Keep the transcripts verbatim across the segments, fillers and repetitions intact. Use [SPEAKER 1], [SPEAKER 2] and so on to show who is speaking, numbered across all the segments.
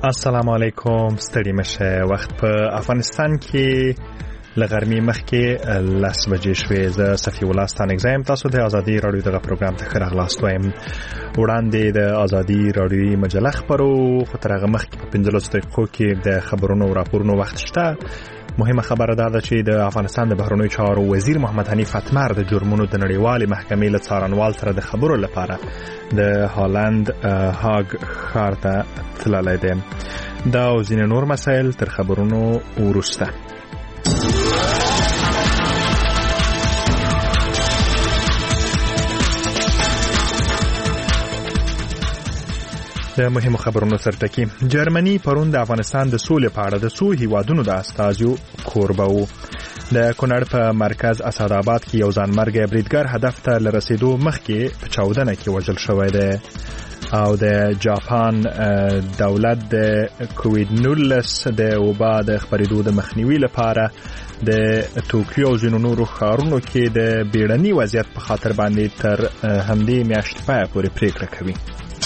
[SPEAKER 1] السلام علیکم، ستړي مشه. وخت په افغانستان کې لغرمې مخکې لس بجې شوې. زه صفي الله ستانکزی یم. تاسو د ازادي راډیو دغه پروګرام ته ښه راغلاست وایم. وړاندې د ازادي راډیوي مجله خپرو، خو تر هغه مخکې په پنځلسو دقیقو کې د خبرونو او راپورونو وخت شته. مهمه خبره دا ده چې د افغانستان د بهرنیو چارو وزیر محمد حنیف اتمر د جرمونو د نړیوالې محکمې له څارنوال سره د خبرو لپاره د هالند هاګ ښار ته تللی دی. دا او ځینې نور مسایل تر خبرونو وروسته. د مهمو خبرونو سرټکی. جرمني پرون د افغانستان د سولې په اړه د څو هیوادونو د استازیو کوربه وو. د کونړ په مرکز اسداباد کې یو ځانمرګی بریدګر هدف ته لرسېدو مخکې په چاودنه کې وژل شوی دی. او د جاپان دولت د کووید نولس د وبا د خپرېدو د مخنیوي لپاره د توکیو او ځینو نورو ښارونو کې د بیړني وضعیت په خاطر باندې تر همدې میاشتې پایه پورې پریکړه کوي.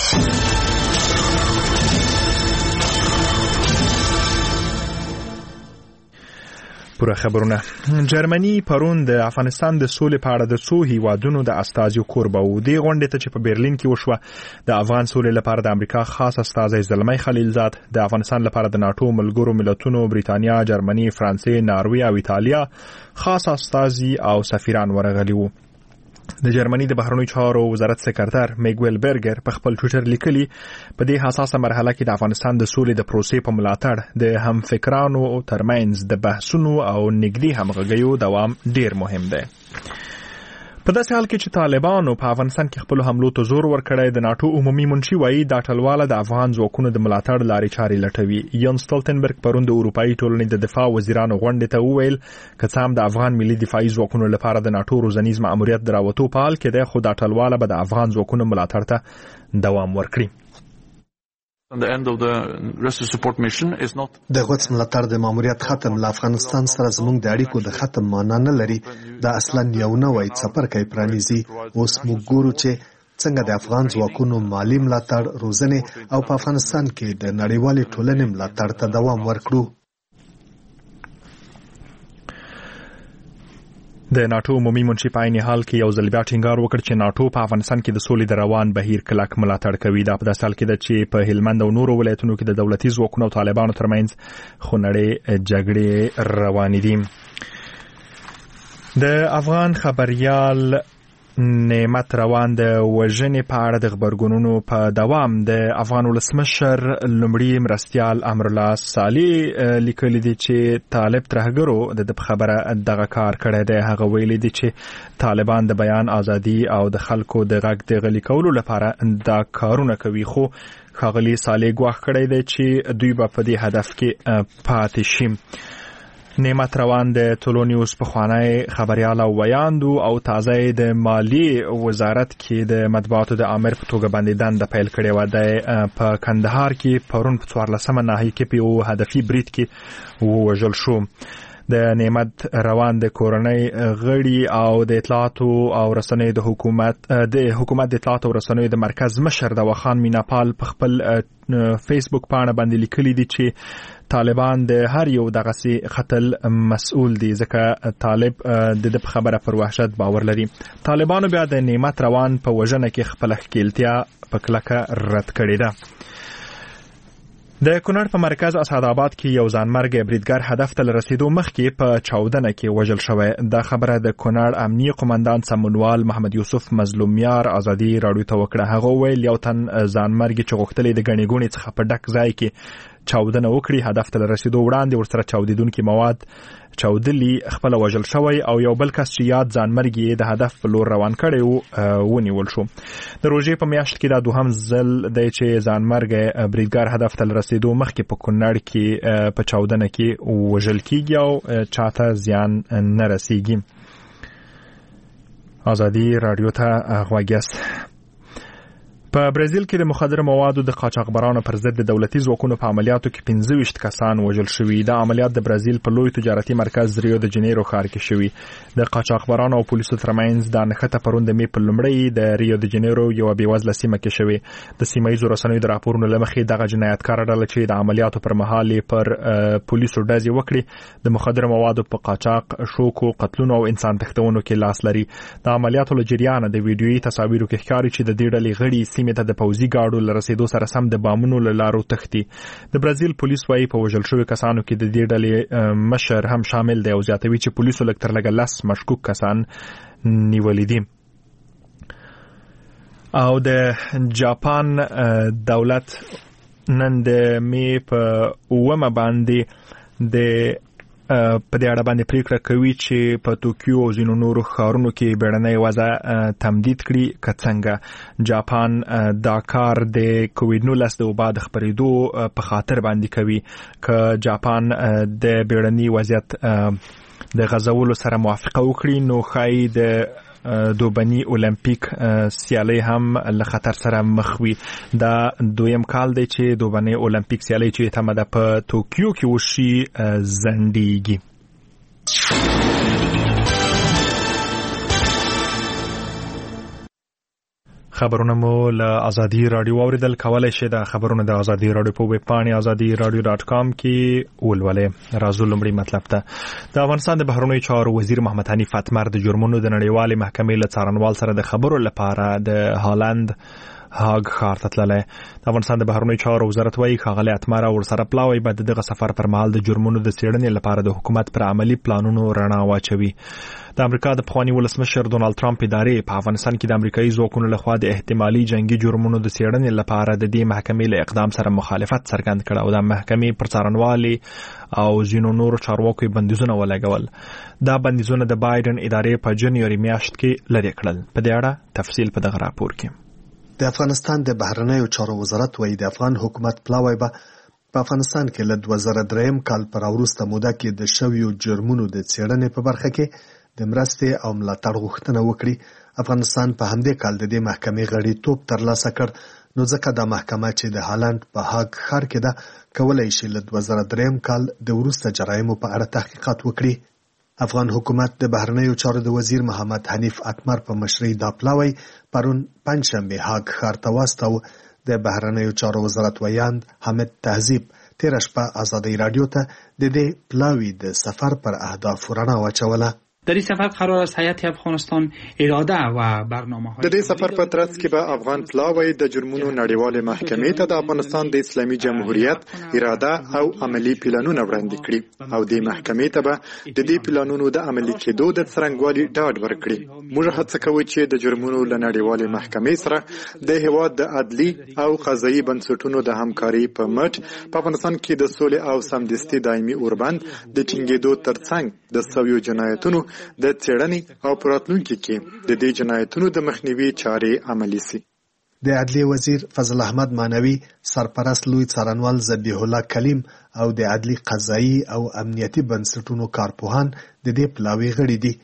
[SPEAKER 1] پوره خبرونه. جرمني پرون د افغانستان د سولې په اړه د څو هیوادونو د استازیو کوربه وو. دې غونډې ته چې په برلین کې وشوه، د افغان سولې لپاره د امریکا خاص استازی زلمی خلیلزاد، د افغانستان لپاره د ناتو ملګرو ملتونو برېټانیا، جرمني، فرانسې، ناروې او ایتالیا خاص استازي او سفیران ورغلي وو. د جرمني د بهرنیو چارو وزارت سکرټر میګویل برګر په خپل ټویټر لیکلي، په دې حساسه مرحله کې د افغانستان د سولې د پروسې په ملاتړ د همفکرانو ترمنځ د بحثونو او نږدې همغږیو دوام ډیر مهم دی. په داسې حال کې چې طالبانو په افغانستان کې خپل حملو ته زور ورکړی، د ناتو عمومي منشي وایي دا ټلواله د افغان ځواکونو د ملاتړ لارې چارې لټوي. یان سټولټنبرګ پرون د اروپایي ټولنې د دفاع وزیرانو غونډې ته وویل که څه هم د افغان ملي دفاعي ځواکونو لپاره د ناتو روزنیز ماموریت د راوتو په حال کې دی، خو دا ټلواله به د افغان ځواکونو ملاتړ ته دوام ورکړي.
[SPEAKER 2] And the end of the rescue support mission is not
[SPEAKER 3] د غوڅ ملاتړ د ماموریت ختم له افغانستان سره زموږ د اړیکو د ختم معنا نه لري. دا اصلا یو نوی څپرکی پرانیزي. اوس موږ ګورو چې څنګه د افغان ځواکونو مالی ملاتړ، روزنې او په افغانستان کې د نړیوالې ټولنې ملاتړ ته دوام ورکړو. د ناتو عمومي منشي په عین حال کې یو ځل بیا ټینګار وکړ چې ناتو په افغانستان کې د سولې د روان بهیر کلک ملاتړ کوي. دا په داسې حال کې ده چې په هلمند او نورو ولایتونو کې د دولتي ځواکونو او طالبانو ترمنځ خونړۍ جګړې روانې دي. د افغان خبريال نعمت روان د وژنې په اړه د خبرګونونو په دوام د افغان ولسمشر لومړي مرستیال امرالله صالح لیکلي دي چې طالب ترهګرو د خبره دغه کار کړی دی. هغه ویلي دي چې طالبان د بیان ازادي او د خلکو د غږ د غلي کولو لپاره دا کارونه کوي، خو ښاغلي صالح ګواښ کړی دی چې دوی به په دې هدف کې پاتې شي. نعمت روان د ټولو نیوز پخوانی خبريال او ویاندو او تازه د مالی وزارت کې د مطبوعاتو د امر په توګه باندې دنده پیل کړې و. د په کندهار کې پرون په څوارلسمه ناحیه کې په یو هدفي برید کې ووژل شو. د نعمت روان د کورنۍ غړي او د اطلاعاتو او رسنیو د حکومت د حکومت د اطلاعاتو او رسنیو د مرکز مشر د وخان میناپال په خپل فیسبوک پاڼه باندې لیکلي دي چې طالبان د هر یو دغه سي قتل مسؤل دي، ځکه طالب د دې خبره پر وحشت باور لري. طالبانو بیا د نعمت روان په وژنه کې خپل ښکیلتیا په کلکه رد کړې ده. د کونړ په مرکز اسداباد کې یو ځانمرګی بریدګر هدف ته رسیدو مخکې په چاودنه کې وژل شوی. دا خبره د کونړ امنیه قومندان سمونوال محمد یوسف مظلومیار ازادي راډیو ته وکړه. هغه ویل یو تن ځانمرګی چې غوښتلې د غنی ګونې څخه په ډک ځای کې چاودنه وکړي، هدف ته رسیدو وړاندې ورسره چاودیدونکي مواد چاودلی خپل وژل شوی او یو بل کس چې یاد ځانمرګي د هدف په لور روان کړي وو ونیول شو. د روژې په میاشت کې دا دوهم ځل دی چې ځانمرګي بریدګر هدف ته رسیدو مخکې په کونړ کې په چاودنه کې وژل کیږي او چاته زیان نه رسیږي. ازادي راډیو ته غوږ یاست.
[SPEAKER 1] په برازیل کې د مخدره موادو د قاچاقبرانو پر ضد د دولتي ځواکونو په عملیاتو کې پنځه ویشت کسان وژل شوي. دا عملیات د برازیل په لوی تجارتي مرکز ریو د جنیرو ښار کې شوي. د قاچاقبرانو او پولیسو ترمنځ دا نښته پرون د مې په لومړۍ د ریو د جنیرو یو بېوزله سیمه کې شوې. د سیمه‌ییزو رسنیو د راپورونو له مخې دغه جنایتکاره ډله چې د عملیاتو پر مهال پر پولیسو ډزې وکړي د مخدره موادو په قاچاق، شوکو، قتلونو او انسان تښتونو کې لاس لري. د عملیاتو له جریانه د ویډیويي تصاویرو کې ښکاري چې د دې ډلې غړي سیمې ته د پوځي ګاډو له رسیدو سره سم د بامونو له لارو تښتي. د برازیل پولیس وايي په وژل شوي کسانو کې د دې ډلې مشر هم شامل دی او زیاتوي چې پولیسو لږ تر لږه لس مشکوک کسان نیولي دي. او د جاپان دولت نن د مې په اومه باندې د په دې اړه باندې پریکړه کوي چې په توکیو او ځینو نورو ښارونو کې بیړنۍ وضع تمدید کړي که څنګه. جاپان دا کار د کووډ نولس د وبا د خپرېدو په خاطر باندې کوي. که جاپان د بیړني وضعیت د غځولو سره موافقه وکړي نو ښایي د دوبني اولمپیک سیالي هم له خطر سره مخ وي. دا دویم کال دی چې دوبني اولمپیک سیالي چې تمه ده په توکیو کې وشي ځنډیږي. خبرونه مو له ازادي رادیو اوریدل. کولای شئ د خبرونه د ازادي رادیو په ویب پاڼې ازادي رادیو ډاټ کام کې ولولئ. راځو لومړی مطلب ته. د افغانستان د بهرنیو چارو وزیر محمد حنیف اتمر د جرمونو د نړیوالې محکمې له څارنوال سره د خبرو لپاره د هالند هاګ ښار ته تللی. د افغانستان د بهرنیو چارو وزارت وايي ښاغلی اتمر او ورسره پلاوی به دغه سفر پر مهال د جرمونو د څېړنې لپاره د حکومت پر عملي پلانونو رڼا واچوي. د امریکا د پخواني ولسمشر ډونالد ټرمپ ادارې په افغانستان کې د امریکایي ځواکونو لخوا د احتمالي جنگي جرمونو د څېړنې لپاره د دې محکمې له اقدام سره مخالفت څرګند کړ او د محکمې پر څارنوالي او ځینو نورو چارواکو بندیزونه ولګول. دا بندیزونه د بایدن ادارې په جنوري میاشت کې لرې کړل. په دې اړه تفصیل په دغه راپور کې.
[SPEAKER 4] د افغانستان د بهرنیو چارو وزارت وايي د افغان حکومت پلاوی به په افغانستان کې له دوه زره درې کال پر وروسته موده کې د شویو جرمونو د څېړنې په برخه کې د مرستې او ملاتړ غوښتنه وکړي. افغانستان په همدې کال د دې محکمې غړیتوب ترلاسه کړ نو ځکه دا محکمه چې د هالند په هاګ ښار کې ده کولای شي له دوه زره درې کال د وروسته جرایمو په اړه تحقیقات وکړي. افغان حکومت د بهرنیو چارو د وزیر محمد حنیف اتمر په مشرۍ دا پلاوی پرون پنځشنبه هاګ ښار ته واستاوه. د بهرنیو چارو وزارت ویاند حمید تهذیب تېره شپه ازادي رادیو ته د دې پلاوی د سفر پر اهدافو رڼا واچوله.
[SPEAKER 5] در این سفر قرار است هیئت افغانستان اراده و برنامه‌های
[SPEAKER 6] د دې سفر په ترڅ کې به افغان پلاوی د جرمونو نړیوالې محکمې ته د افغانستان د اسلامي جمهوریت اراده او عملی پلانونه وړاندې کړي او د محکمې ته به د دې پلانونو د عملي کېدو د څرنګوالي ډاډ ورکړي. موږ هڅه کوو چې د جرمونو له نړیوالې محکمې سره د هیواد د عدلي او قضایي بنسټونو د همکاري په مټ په افغانستان کې د سولې او سمدستي دایمي اوربند د ټینګېدو ترڅنګ د سویو جنایتونو د څېړنې او پراتلونکي کې د دې جنایتونو د مخنیوي چارې عملي سي.
[SPEAKER 4] د عدلیې وزیر فضل احمد مانوي، سرپرست لوی څارنوال ذبیح الله کلیم او د عدلي قضایي او امنیتي بنسټونو کارپوهان د دې پلاوي غړي دي.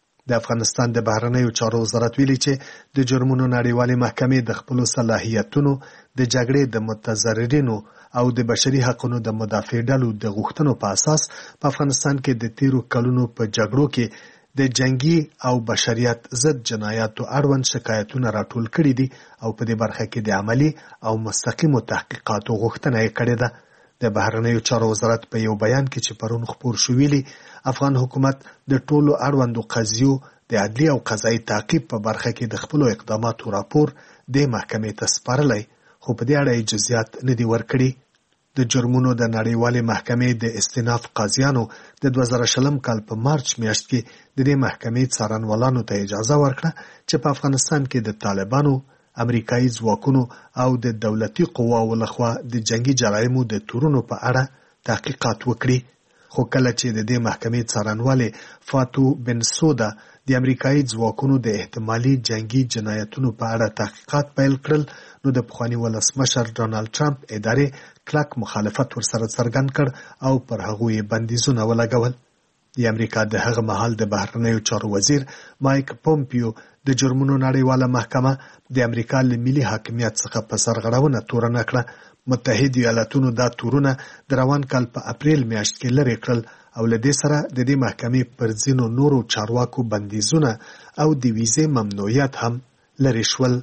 [SPEAKER 4] د افغانستان د بهرنیو چارو وزارت ویلي چې د جرمونو نړیوالې محکمې د خپلو صلاحیتونو د جګړې د متضررینو او د بشري حقوقو د مدافع ډلو د غوښتنو په اساس په افغانستان کې د تیرو کلونو په جګړو کې د جنگي او بشریت ضد جنایاتو اړوند شکایتونه راټول کړي دي او په دې برخه کې د عملی او مستقیمو تحقیقاتو غوښتنه یې کړې ده. د بهرنیو چارو وزارت په یو بیان کې چې پرون خپور شو ویلي افغان حکومت د ټولو اړوندو قضیو د عدلي او قضایي تعقیب په برخه کې د خپلو اقداماتو راپور د محکمې ته سپارلی خو په دې اړه جزئیات نه دي ورکړي. د جرمونو د نړیوالې محکمې د استیناف قاضیانو د دوه زره شلم کال په مارچ میاشت کې د دې محکمې څارنوالانو ته اجازه ورکړه چې په افغانستان کې د طالبانو، امریکایي ځواکونو او د دولتي قواو لخوا د جنگي جرایمو د تورونو په اړه تحقیقات وکړي. خو کله چې د دې محکمې څارنوالې فاتو بن سودا د امریکایي ځواکونو د احتمالي جنگي جنایتونو په اړه تحقیقات پیل کړل نو د پخواني ولسمشر ډونالد ټرمپ ادارې کلک مخالفت ورسره څرګند کړ او پر هغوی بندیزونه ولګول. د امریکا د هغه مهال د بهرنیو چارو وزیر مایک پومپیو د جرمونو نړیواله محکمه د امریکا له ملي حاکمیت څخه په سرغړونه تورنه کړه. متحد ایالاتونو دا تورونه د روان کال په اپریل میاشت کې لرې کړل او له دې سره د دې محکمې پر ځینو نورو چارواکو بندیزونه او د ویزې ممنوعیت هم لرې شول.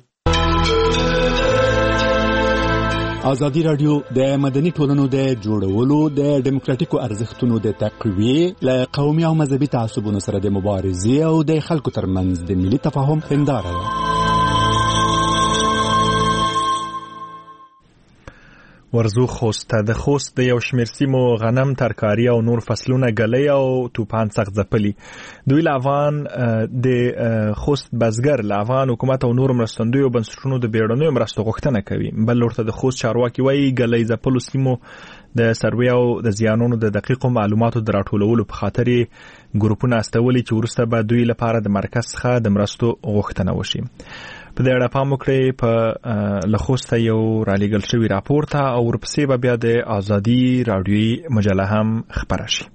[SPEAKER 7] ازادي راډیو د مدني ټولنو د جوړولو د ډیموکراتیکو ارزښتونو د تقویه له قومي او مذهبي تعصبونو سره د مبارزې او د خلکو ترمنځ د ملي تفاهم هنداره ده.
[SPEAKER 3] ورزو خوست د خوست د یو شمېر سیمو غنم، ترکاري او نور فصلونه ګلۍ او توپان سخت ځپلي. دوی له افغان د خوست بزګر له افغان حکومت او نور مرستندویو بنسټونو د بیړنیو مرستو غوښتنه کوي. بل لورته د خوست چارواکي وایي ګلۍ ځپلو سیمو د سروې او د زیانونو د دقیقو معلوماتو د راټولولو په خاطر ګروپونه استولي چې وروسته به دوی لپاره د مرکز څخه د مرستو غوښتنه وشي. په دې اړه پام وکړئ په لخوسته یو رالیږل شوی راپور ته او ورپسې به بیا د ازادي راډیویي مجله هم خپره شي.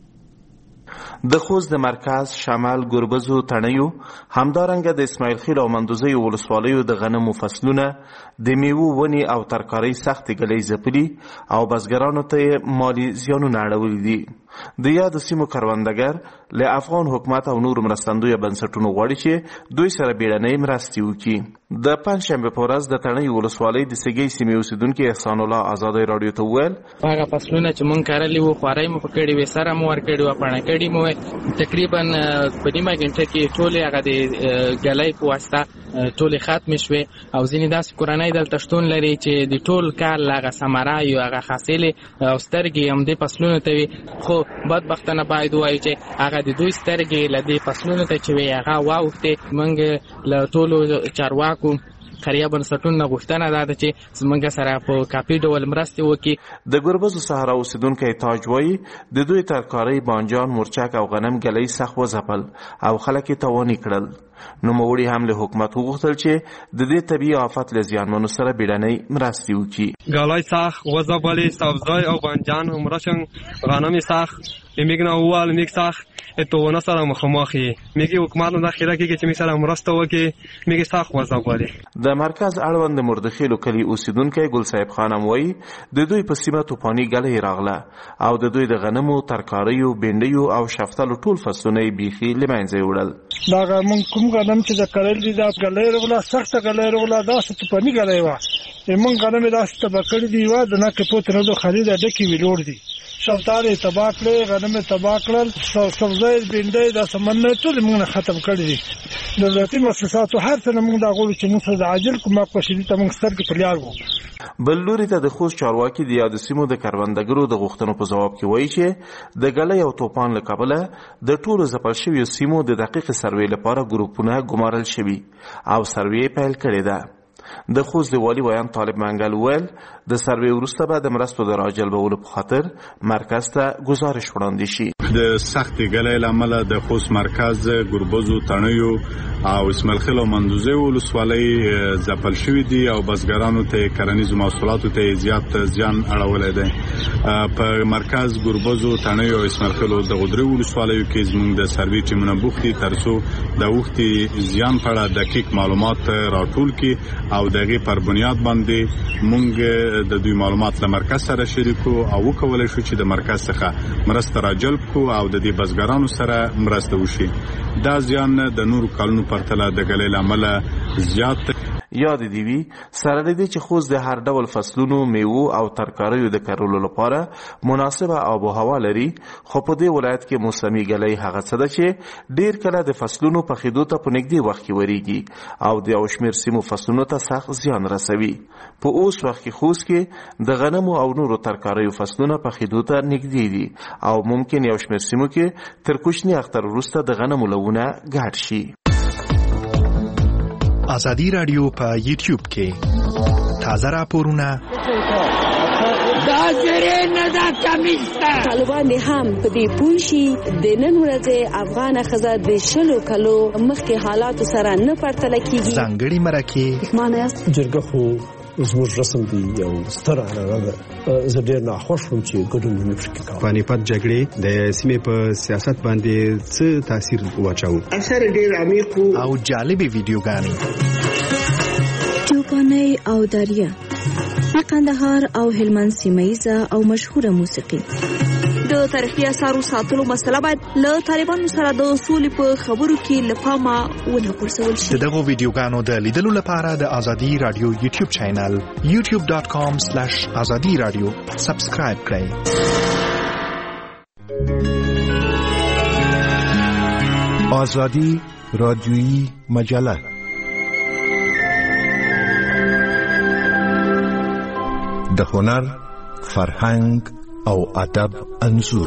[SPEAKER 8] د خوست د مرکز شمال ګربزو تڼیو همدارنګه د اسماعیل خیل او مندوزي ولسوالیو د غنمو فصلونه د میوو ونی او ترکاري سخت ګلۍ ځپلي او بزګرانو ته مالی زیانونه اړولي دي. د یاد سیمو کروندګر له افغان حکومت او نور مرستندوی بنسټونو غواړي چې دوی سره بیړنۍ مرستې وکړي. د پنځشنبه په ورځ د تڼیو ولسوالۍ د سګۍ سیمې اوسیدونکي احسان الله ازادي راډیو ته وویل
[SPEAKER 9] هغه فصلونه چې مونږ کرلي وو خوارۍ مو پکړې وې سره مو ورکړې وه پاڼه کړې مو تقریبا په نیمه ګنټه کې ټولې هغه د ګلۍ په واسطه ټولې ختمې شوې او ځینې داسې کورنۍ دلته شتون لري چې د ټول کال هغه ثمره یو هغه حاصلې او سترګې همدې فصلونو ته وي. خو بدبختانه باید ووایو چې هغه د دوی سترګې له دې فصلونو ته چې وي هغه واوښتې. موږ له ټولو چارواکو خیریه بنسټونو غوښتنه ده چې زموږ سره په کافي ډول مرستې وکړي.
[SPEAKER 8] د ګربزو صحرا اوسیدونکی تاج وایي د دوی ترکارۍ، بانجان، مرچک او غنم ګلۍ سخت وځپل او خلک یې تاواني کړل. نوموړي هم له حکومت وغوښتل چې د دې طبیعي آفت له زیانمنو سره بیړنۍ مرستې وکړي.
[SPEAKER 10] ګلۍ سخت وځپلې، سبزی او بانجان همراهشان، غنم سخت میګ نه ووال میګ سخت اتونه سره مخامخ یې میګي حکومت نه خیره کې چې می سره مرسته وکړي میګي سخت وځپلې.
[SPEAKER 8] د مرکز اړوند مردخیلو کلی اوسیدونکی ګل صاحب خانم وایي د دوی په سیمه توپاني ګلۍ راغله او د دوی د غنمو، ترکاریو، بینډیو او شفتالو ټول فصلونه یې بیخي له منځه یوړل.
[SPEAKER 11] دا موږ کوم غنم چې د کرل دي دا ګلۍ راغله، سخته ګلۍ راغله، داسې توپاني ګلۍ وه. موږ غنم داسې تباه کړي دي وه د نکې پوت نه دو خرید ډکې وي لوړ دي. شفتالې تباه کړې، غنم تباه کړل، سبزی، بینډۍ دا سمنه ټول موږ نه ختم کړي دي. دولتي مؤسساتو هر څه نه موږ دا غواړو چې موږ د عاجل کومک په شدید ته موږ سترګې په لیار وو.
[SPEAKER 8] بل لوري ته د خوست چارواکي د یاد سیمو د کروندګرو د غوښتنو په جواب کې وایي چې د ګلۍ او توپان له کبله د ټولو ځپل شویو سیمو د دقیق سروې لپاره ګروپونه ګمارل شوي او سروې پیل کړې ده. د خوست د والي ویان طالب منګل ویل د سروې وروسته به د مرستو د راجلبولو په خاطر مرکز ته گزارش وړاندې شي.
[SPEAKER 12] د سخت ګلۍ له امله د خوست مرکز ګربزو، تڼیو او اسماعیل خیل او مندوزي ولسوالۍ ځپل شوي دي او بزګرانو ته کرنیزو محصولاتو ته زیات زیان اړولی دی. په مرکز ګربزو، تڼیو او اسماعیل خیل د غدري ولسوالیو کې زموږ د سروې ټیمونه بوخت دي ترڅو د اوښتې زیان په اړه دقیق معلومات راټول کړي او دغه پر بنیاد باندې مونږ د دوی معلومات له مرکز سره شریکو او وکولای شو چې د مرکز څخه مرسته راجلب کو او د دې بزګرانو سره مرسته وشي. دا زیان د نورو کلونو پرتله د ګلۍ له امله زیات
[SPEAKER 8] یاد دی وی سره دې چې خوست د هر ډول فصلونو، میوو او ترکاریو د کرلو لپاره مناسبه آب و هوا لري. خو په دې ولایت کې موسمي ګلۍ هغه څه ده چې ډیر کله د فصلونو په خېدو ته په نږدې وخت کې وریږي او د یو شمېر سیمو فصلونو ته سخت زیان رسوي. په اوس وخت کې خوست کې د غنمو او نورو ترکاریو فصلونه په خېدو ته نږدې دي او ممکن یو شمېر سیمو کې تر کوچني اختر وروسته د غنمو لونه ګډ شي.
[SPEAKER 1] ازادي راډیو په یوټیوب کې تازه راپورونه
[SPEAKER 13] دا زره نه دا کمیسته طالبان هم په دې پوښي د نن ورځې افغان خزه د شلو کلو مخکې حالات سره نه پرتل کیږي.
[SPEAKER 1] ځانګړي مرکه
[SPEAKER 14] مانه جرګه خو زموږ رسم دی یو ستر عنعنه ده. زه ډېر ناخوښ وم چې ګډون مې پکې کاوه.
[SPEAKER 15] پانیپت جګړې د سیمې په سیاست باندې څه تاثیر واچاوه؟
[SPEAKER 16] اثر ډېر عمیق
[SPEAKER 1] او جالبې ویډیوګانې،
[SPEAKER 17] چوپانۍ او دریا، د قندهار او هلمند سیمه‌ییزه او مشهوره موسیقي. د تاریخي اثارو ساتلو مسله باید له طالبانو سره د سولې په خبرو کې له پامه ونه غورځول شي.
[SPEAKER 1] د دغو ویډیوګانو د لیدلو لپاره د ازادي رادیو یوټیوب چینل یوټیوب ډاټ کام سلیش ازادي رادیو سبسکرایب کړئ.
[SPEAKER 18] آزادی رادیویی مجله د هنر، فرهنګ او ادب انځور.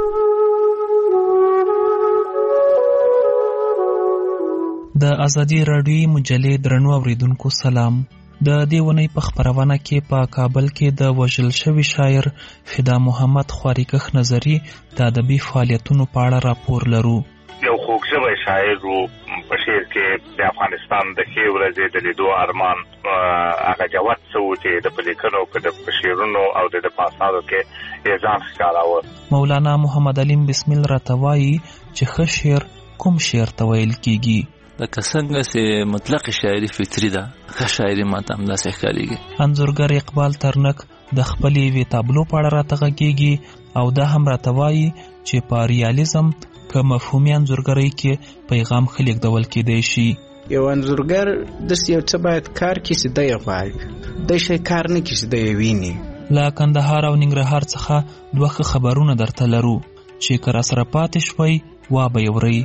[SPEAKER 19] د ازادي رادیویی مجلې درنو اوریدونکو سلام. د دې ونې په خبرونه کې په کابل کې د وژل شوي شاعر فدا محمد خواریکخ نظری د ادبي فعالیتونو په اړه راپور لرو.
[SPEAKER 20] یو خوږژبی شاعر و، په شعر کې د افغانستان د ښې ورځې د لیدو ارمان هغه جوت څه و چې د په لیکنو په شعرونو او د په اثارو کې یې ځان ښکاراوه.
[SPEAKER 19] مولانا محمد علیم بسمل راته وایي چې ښه شعر کوم شعر ته ویل کېږي.
[SPEAKER 21] لکه څنګه چې مطلق شاعري فطري ده، ښه شاعري ماته همداسې ښکارېږي.
[SPEAKER 19] انځورګر اقبال ترنک د خپلې یوې تابلو په اړه راته غږېږي او دا هم راته وایي چې په ریالیزم که مفهومي انځورګرۍ کې پیغام ښه لیږدول کېدی شي.
[SPEAKER 22] یو انځورګر داسې یو څه باید کار کړي چې دی یې غواړي، دی شی کار نه کړي چې دی یې ویني.
[SPEAKER 19] له کندهار او ننګرهار څخه دوه ښه خبرونه درته لرو چې که راسره پاتې شوئ وا به یې اورئ.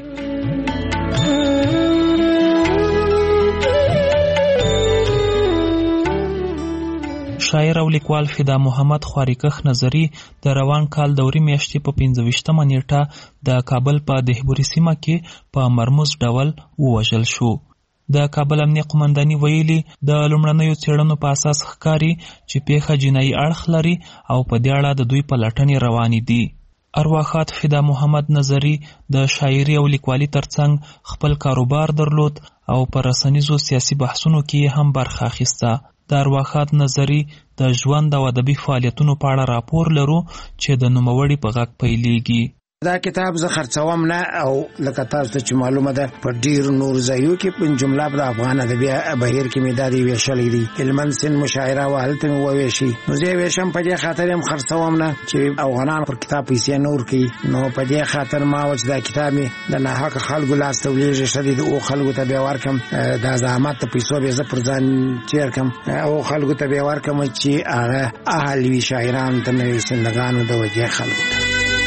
[SPEAKER 19] شاعر او لیکوال فدا محمد خواریکخ نظری د روان کال دوري میاشتې په پنځه ویشتمه نیټه د کابل په دهبوري سیمه کې په مرموز ډول ووژل شو. د کابل امنیه قومنداني ویلي د لومړنیو څېړنو په اساس ښکاري چې پیښه جنایي اړخ لري او په دې اړه د دوی پلټنې روانې دي. ارواښاد فدا محمد نظری د شاعري او لیکوالي ترڅنګ خپل کاروبار درلود او په رسنیزو سیاسي بحثونو کې هم برخه اخیسته. د ارواښاد نظری د ژوند او ادبي فعالیتونو په اړه راپور لرو چې د نوموړي په غږ پیلېږي.
[SPEAKER 22] دا کتاب زه خرڅوم نه، او لکه تاسو ته چې معلومه ده په ډېرو نورو ځایو کې په جمله د افغان ادبي بهیر کې مې دا دی ویشلی دی. هلمند سیند مشاعره وه، هلته مې وویشي. نو زه یې ویشم په دې خاطر یم خرڅوم نه چې افغانان پر کتاب پیسې نه ورکوي. نو په دې خاطر ما وه چې دا کتاب مې د ناحقه خلکو لاس ته ولېږي، ښه دی د هغو خلکو ته بیا ورکړم، دا زحمت د پیسو بیا زه پر ځان تېر کړم، هغو خلکو ته بیا ورکړم چې هغه اهل وي، شاعرانو ته، نویسندګانو د وجې خلکو ته.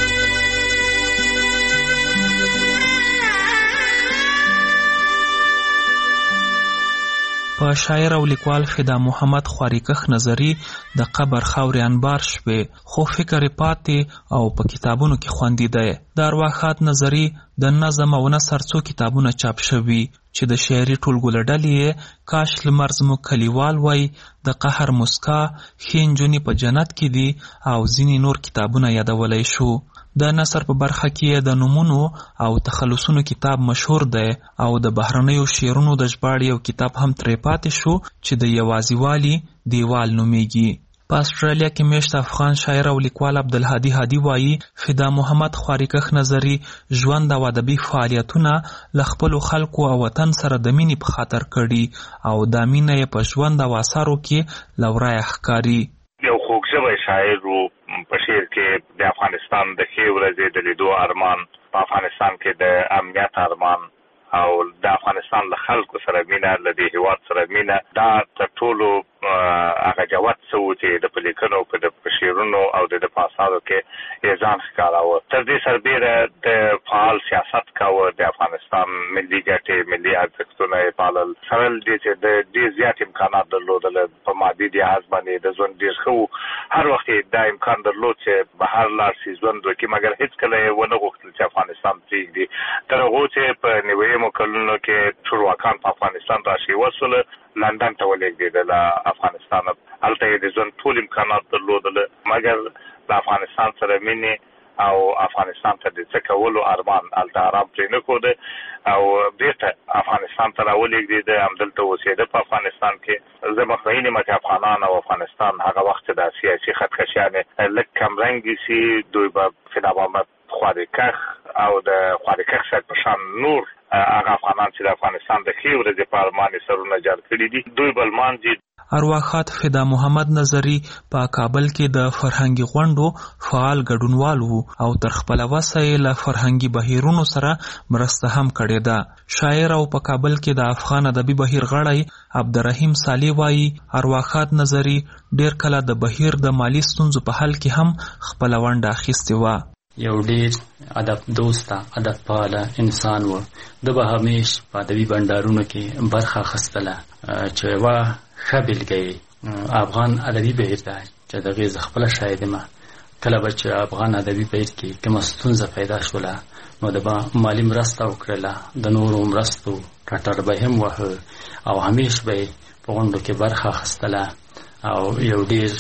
[SPEAKER 19] په شاعر او لیکوال فدا محمد خواریکخ نظری د قبر خاورې انبار شوې، خو فکر پاتې او په کتابونو کې خوندي دی. د ارواښاد نظری د نظم او نثر څو کتابونه چاپ شوي چې د شعري ټولګو له ډلې یې کاش لمر زموږ کلیوال وای، د قهر مسکا، ښې نجونې په جنت کې دي او ځینې نور کتابونه یادولی شو. د نثر په برخه کې د نومونو او تخلصونو کتاب مشهور دی او د بهرنیو شعرونو د ژباړې یو کتاب هم ترې پاتې شو چې د یوازیوالي دیوال نومیږي. په استرالیا کې میشت افغان شاعر او لیکوال عبدالهادي هادي وایي فدا محمد خواریکخ نظری ژوند او ادبي فعالیتونه له خپلو خلکو او وطن سره د مینې په خاطر کړي او دا مینه یې په ژوند او اثارو کې له ورایه ښکاري.
[SPEAKER 20] یو خوږژبی شاعر و، په شعر کې د افغانستان د ښې ورځې د لیدو ارمان، په افغانستان کې د امنیت ارمان او د افغانستان له خلکو سره مینه، له دې هېواد سره مینه، دا تر ټولو هغه جوت څه و چې د په لیکنو په د شعرونو او د په اثارو کې یې ځان ښکاراوه. تر دې سربېره د فعال سیاست کاوه، د افغانستان ملي ګټې، ملي ارزښتونه یې پالل، سره له دې چې د ډېر زیات امکانات درلودل په مادي لحاظ باندې د ژوند ډېر ښه و. هر وخت یې دا امکان درلود چې بهر لاړ شي، ژوند وکړي، مګر هېڅکله یې ونه غوښتل چې افغانستان پرېږدي. تر هغو چې په نیویمو کلونو کې ټولواکان په افغانستان راشي وسوله، لندن ته ولېږدېدل افغانستان. هلته یې د ژوند ټول امکانات درلودل، مګر د افغانستان سره مینې او افغانستان ته د څه کولو ارمان الته عرب پرې نه کوده او بیرته افغانستان ته راولېږدي د همدلته اوسېده په افغانستان کې زه مطمئن یم چې افغانان او افغانستان هغه وخت د سیاسي خطکشیانې لږ کمرنګې سي دوی به فدا محمد خواریکخ او د خواریکخ صاحب په شان نور هغه افغانان چې د افغانستان د ښې ورځې په ارمان یې سرونه جار کړي دي دوی به لمانځي.
[SPEAKER 19] ارواښاد فدا محمد نظري په کابل کې د فرهنګي غونډو فعال ګډونوال وو او تر خپله وسه یې له فرهنګي بهیرونو سره مرسته هم کړې ده. شاعر او په کابل کې د افغان ادبي بهیر غړی عبدالرحیم سالي وایي ارواښاد نظري ډېر کله د بهیر د مالي ستونزو په حل کې هم خپله ونډه اخیستې وه.
[SPEAKER 2] یو ډېر ادب دوسته ادب پاله انسان و. د به همیش په ادبي بنډارونو کې برخه اخیستله چې یوه ښه بېلګه افغان ادبي بهیر ده چې د هغې زه خپله شاهد یم. کله به چې افغان ادبي بهیر کې کومه ستونزه پیدا شوله نو د به مالي مرسته وکړله د نورو مرستو ټټر به هم وهه او همیش به یې په غونډو کې برخه اخیستله او یو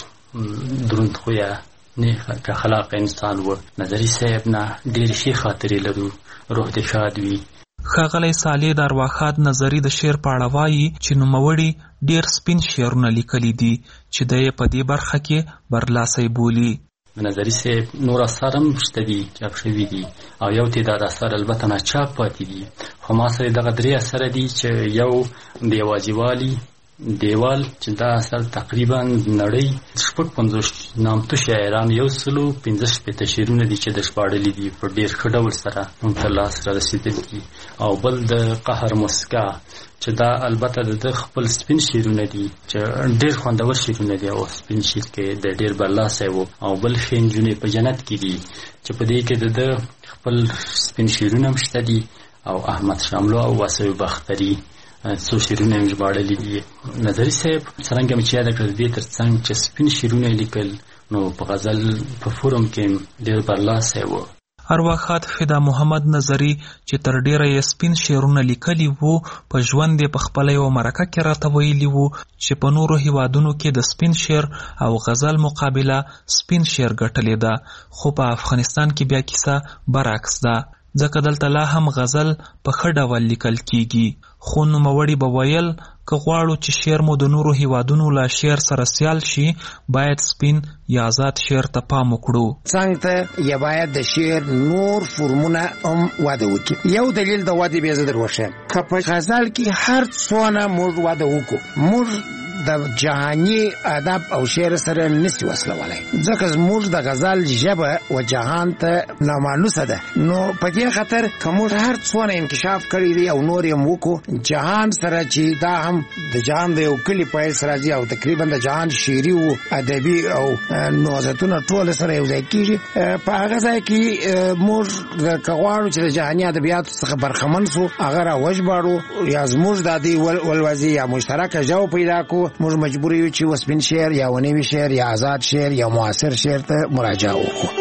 [SPEAKER 2] ډېر دروند خویه نیک که خلاق انسان و. نظري صاحب نه ډېرې ښې خاطرې لرو روح دې شاد وي.
[SPEAKER 19] ښاغلی صالح د ارواښاد نظري د شعر په اړه وایي چې نوموړي ډېر سپین شعرونه لیکلي دي چې د یې په دې برخه کې برلاسی بولي.
[SPEAKER 2] د نظري صاحب نور اثار هم شته دي چاپ شوي دي او یو تعداد اثار البته ناچاپ پاتې دي خو ما سره دغه درې اثره دي چې یو د یوازیوالي دیوال چې دا اثر تقریبا نړۍ شپږ پنځوس نامتو شاعران یو سلو پنځه شپېته شعرونه دي چې د ژباړلي دي په ډېر ښه ډول سره موږ ته لاس را رسېدلي دي او بل د قهر مسکا چې دا البته د ده خپل سپین شعرونه دي چې ډېر خوندور شعرونه دي او سپین شعر کې د ډېر برلاسی و او بل ښې نجونې په جنت کې دي چې په دې کې د ده خپل سپین شعرونه هم شته دي او احمد شاملو او واسوي بختري څو شعرونه یې ژباړلي دي. نظري صاحب څرنګه مې چې یاده کړه د دې تر څنګ چې سپین شعرونه یې لیکل نو په غزل په فورم کې ډېر برلاسی و.
[SPEAKER 19] ارواښاد فدا محمد نظري چې تر ډېره یې سپین شعرونه لیکلي وو په ژوند یې په خپله یوه مرکه کې راته ویلي وو چې په نورو هیوادونو کې د سپین شعر او غزل مقابله سپین شعر ګټلې ده خو په افغانستان کې بیا کیسه برعکس ده ځکه دلته لا هم غزل په ښه ډول لیکل کیږي. خو نوموړي به ویل که غواړو چې شعر مو د نورو هیوادونو له شعر سره سیال شي باید سپین یا آزاد شعر ته پام وکړو.
[SPEAKER 22] څنګ ته یا باید د شعر نور فرمونه هم وده وکړي. یو دلیل د ودې بیا زه در وښیم که په غزل کې هر څونه موږ وده وکړو موږ د جهاني ادب او شعر سره نسی وصلولی ځکه زموږ د غزل ژبه و جهان ته نامانوسه ده نو په دې خاطر که موږ هر څونه انکشاف کړی دی او نور یې وکړو جهان سره چې دا هم د جهان د یو کلي په حیث راځي او تقریبا د جهان شعري او ادبي او نوازتونه ټول سره یو ځای کېږي په هغه ځای کې موږ که غواړو چې د جهاني ادبیاتو څخه برخمن سو هغه را وژباړو یا زموږ د دې ولوځي یا مشترکه ژبه پیدا کړو موږ مجبور یو چې وسپین شعر یا ونوي شعر یا آزاد شعر یا معاصر شعر ته مراجعه وکړو.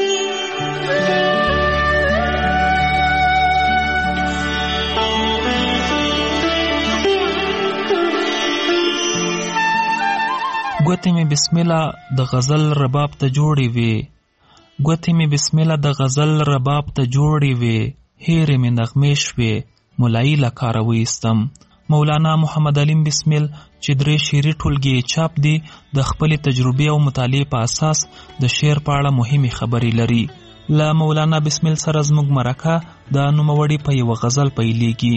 [SPEAKER 19] ګوتې مې بسم الله د غزل رباب ته جوړې وې ګوتې مې بسم الله د غزل رباب ته جوړې وې هېرې مې نغمې شوې ملایي له کاره وایستم. مولانا محمد علیم بسمل چې درې شعري ټولګې چاپ دي د خپلې تجربې او مطالعې په اساس د شعر په اړه مهمې خبرې لري. له مولانا بسمل سره زموږ مرکه د نوموړي په یوه غزل پیلېږي.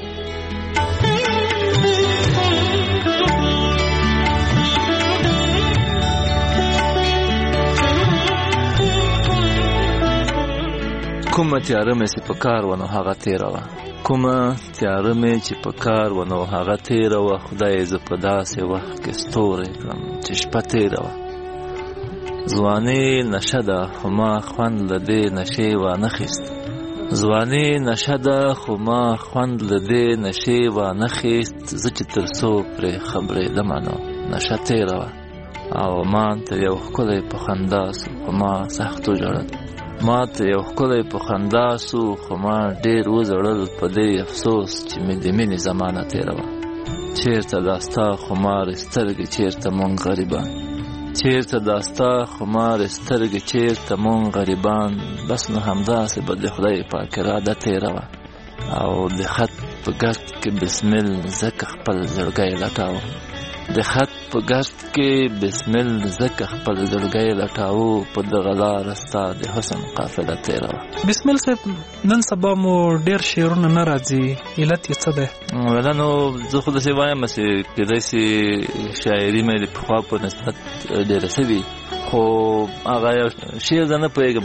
[SPEAKER 21] کومه تیاره مې چې په کار ونه هغه تیره وه کومه تیاره مې چې په کار ونه هغه تیره وه خدای زه په داسې وخت کې ستوری کړم چې شپه تیره وه ځواني نشه ده خو ما خوند له دې نشې وانخیست ځواني نشه ده خو ما خوند له دې نشې وانخیست زه چې تر څو پرې خبرېدمه نو نشه تیره وه او ما ته یو ښکلی په خندا سو خو ما سخت وژړل ما ته یو ښکلی په خندا سو خو ما ډېر وژړل په دې افسوس چې مې د مینې زمانه تېره وه چېرته دا ستا خمارې سترګې چېرته مونږ غریبان چیرته داستا خمار سترګې چیرته مونږ غریبان بس نو همداسې به د خدای پاک اراده تېره وه او د خط په ګرد کې بسمل ځکه خپل زړګی لټاوه د خط په ګرد کې بسمل ځکه خپل زړګی لټاوه په دغه لاره ستا د حسن قافله تېره وه.
[SPEAKER 19] بسمل صاحب نن سبا مو ډېر شعرونه نه راځي، علت یې څه دی؟
[SPEAKER 21] ولا نو زه خو داسې وایم چې کېدای شي شاعري مې د پخوا په نسبت ډېره سوي، خو هغه یو شعر زه نه پوهېږم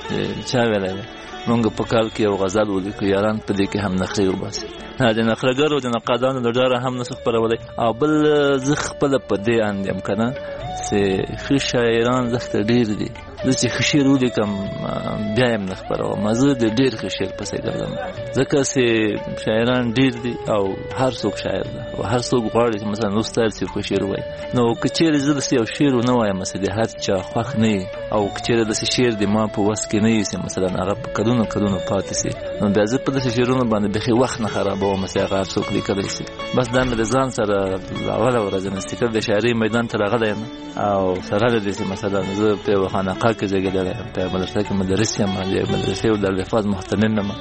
[SPEAKER 21] چا ویلی دی. مونږ په کال کې یو غزل ولیکو، یاران په دې کې هم نخرې وباسي، د نخرهګرو د نقادانو د ډاره هم نسو خپرولی. او بل زه خپله په دې اند یم که نه چې ښه شاعران دلته ډېر دي، زه چې ښه شعر ولیکم بیا یې هم نه خپروم، زه د ډېر ښه شعر پسې ګرځم ځکه چې شاعران ډېر دي او هر څوک شاعر ده او هر څوک غواړي چې مثلا استاد چې ښه شعر ووایي. نو که چېرې زه داسې یو شعر ونه وایم چې د هر چا خوښ نه وي او که چېرې داسې شعر د ما په وس کې نه وي چې مثلا هغه په کلونو کلونو پاتې شي، نو بیا زه په داسې شعرونو باندې بیخي وخت نه خرابوم چې هغه هر څوک لیکلی شي. بس دا مې د ځان سره اوله ورځ نستیکر د شاعري میدان ته راغلی یم او سره له دې چې مثلا زه په یوه خانقاه کې زېږېدلی یم، په مدرسه کې مدرس یم، د مدرسې د الفاظ محتمل یم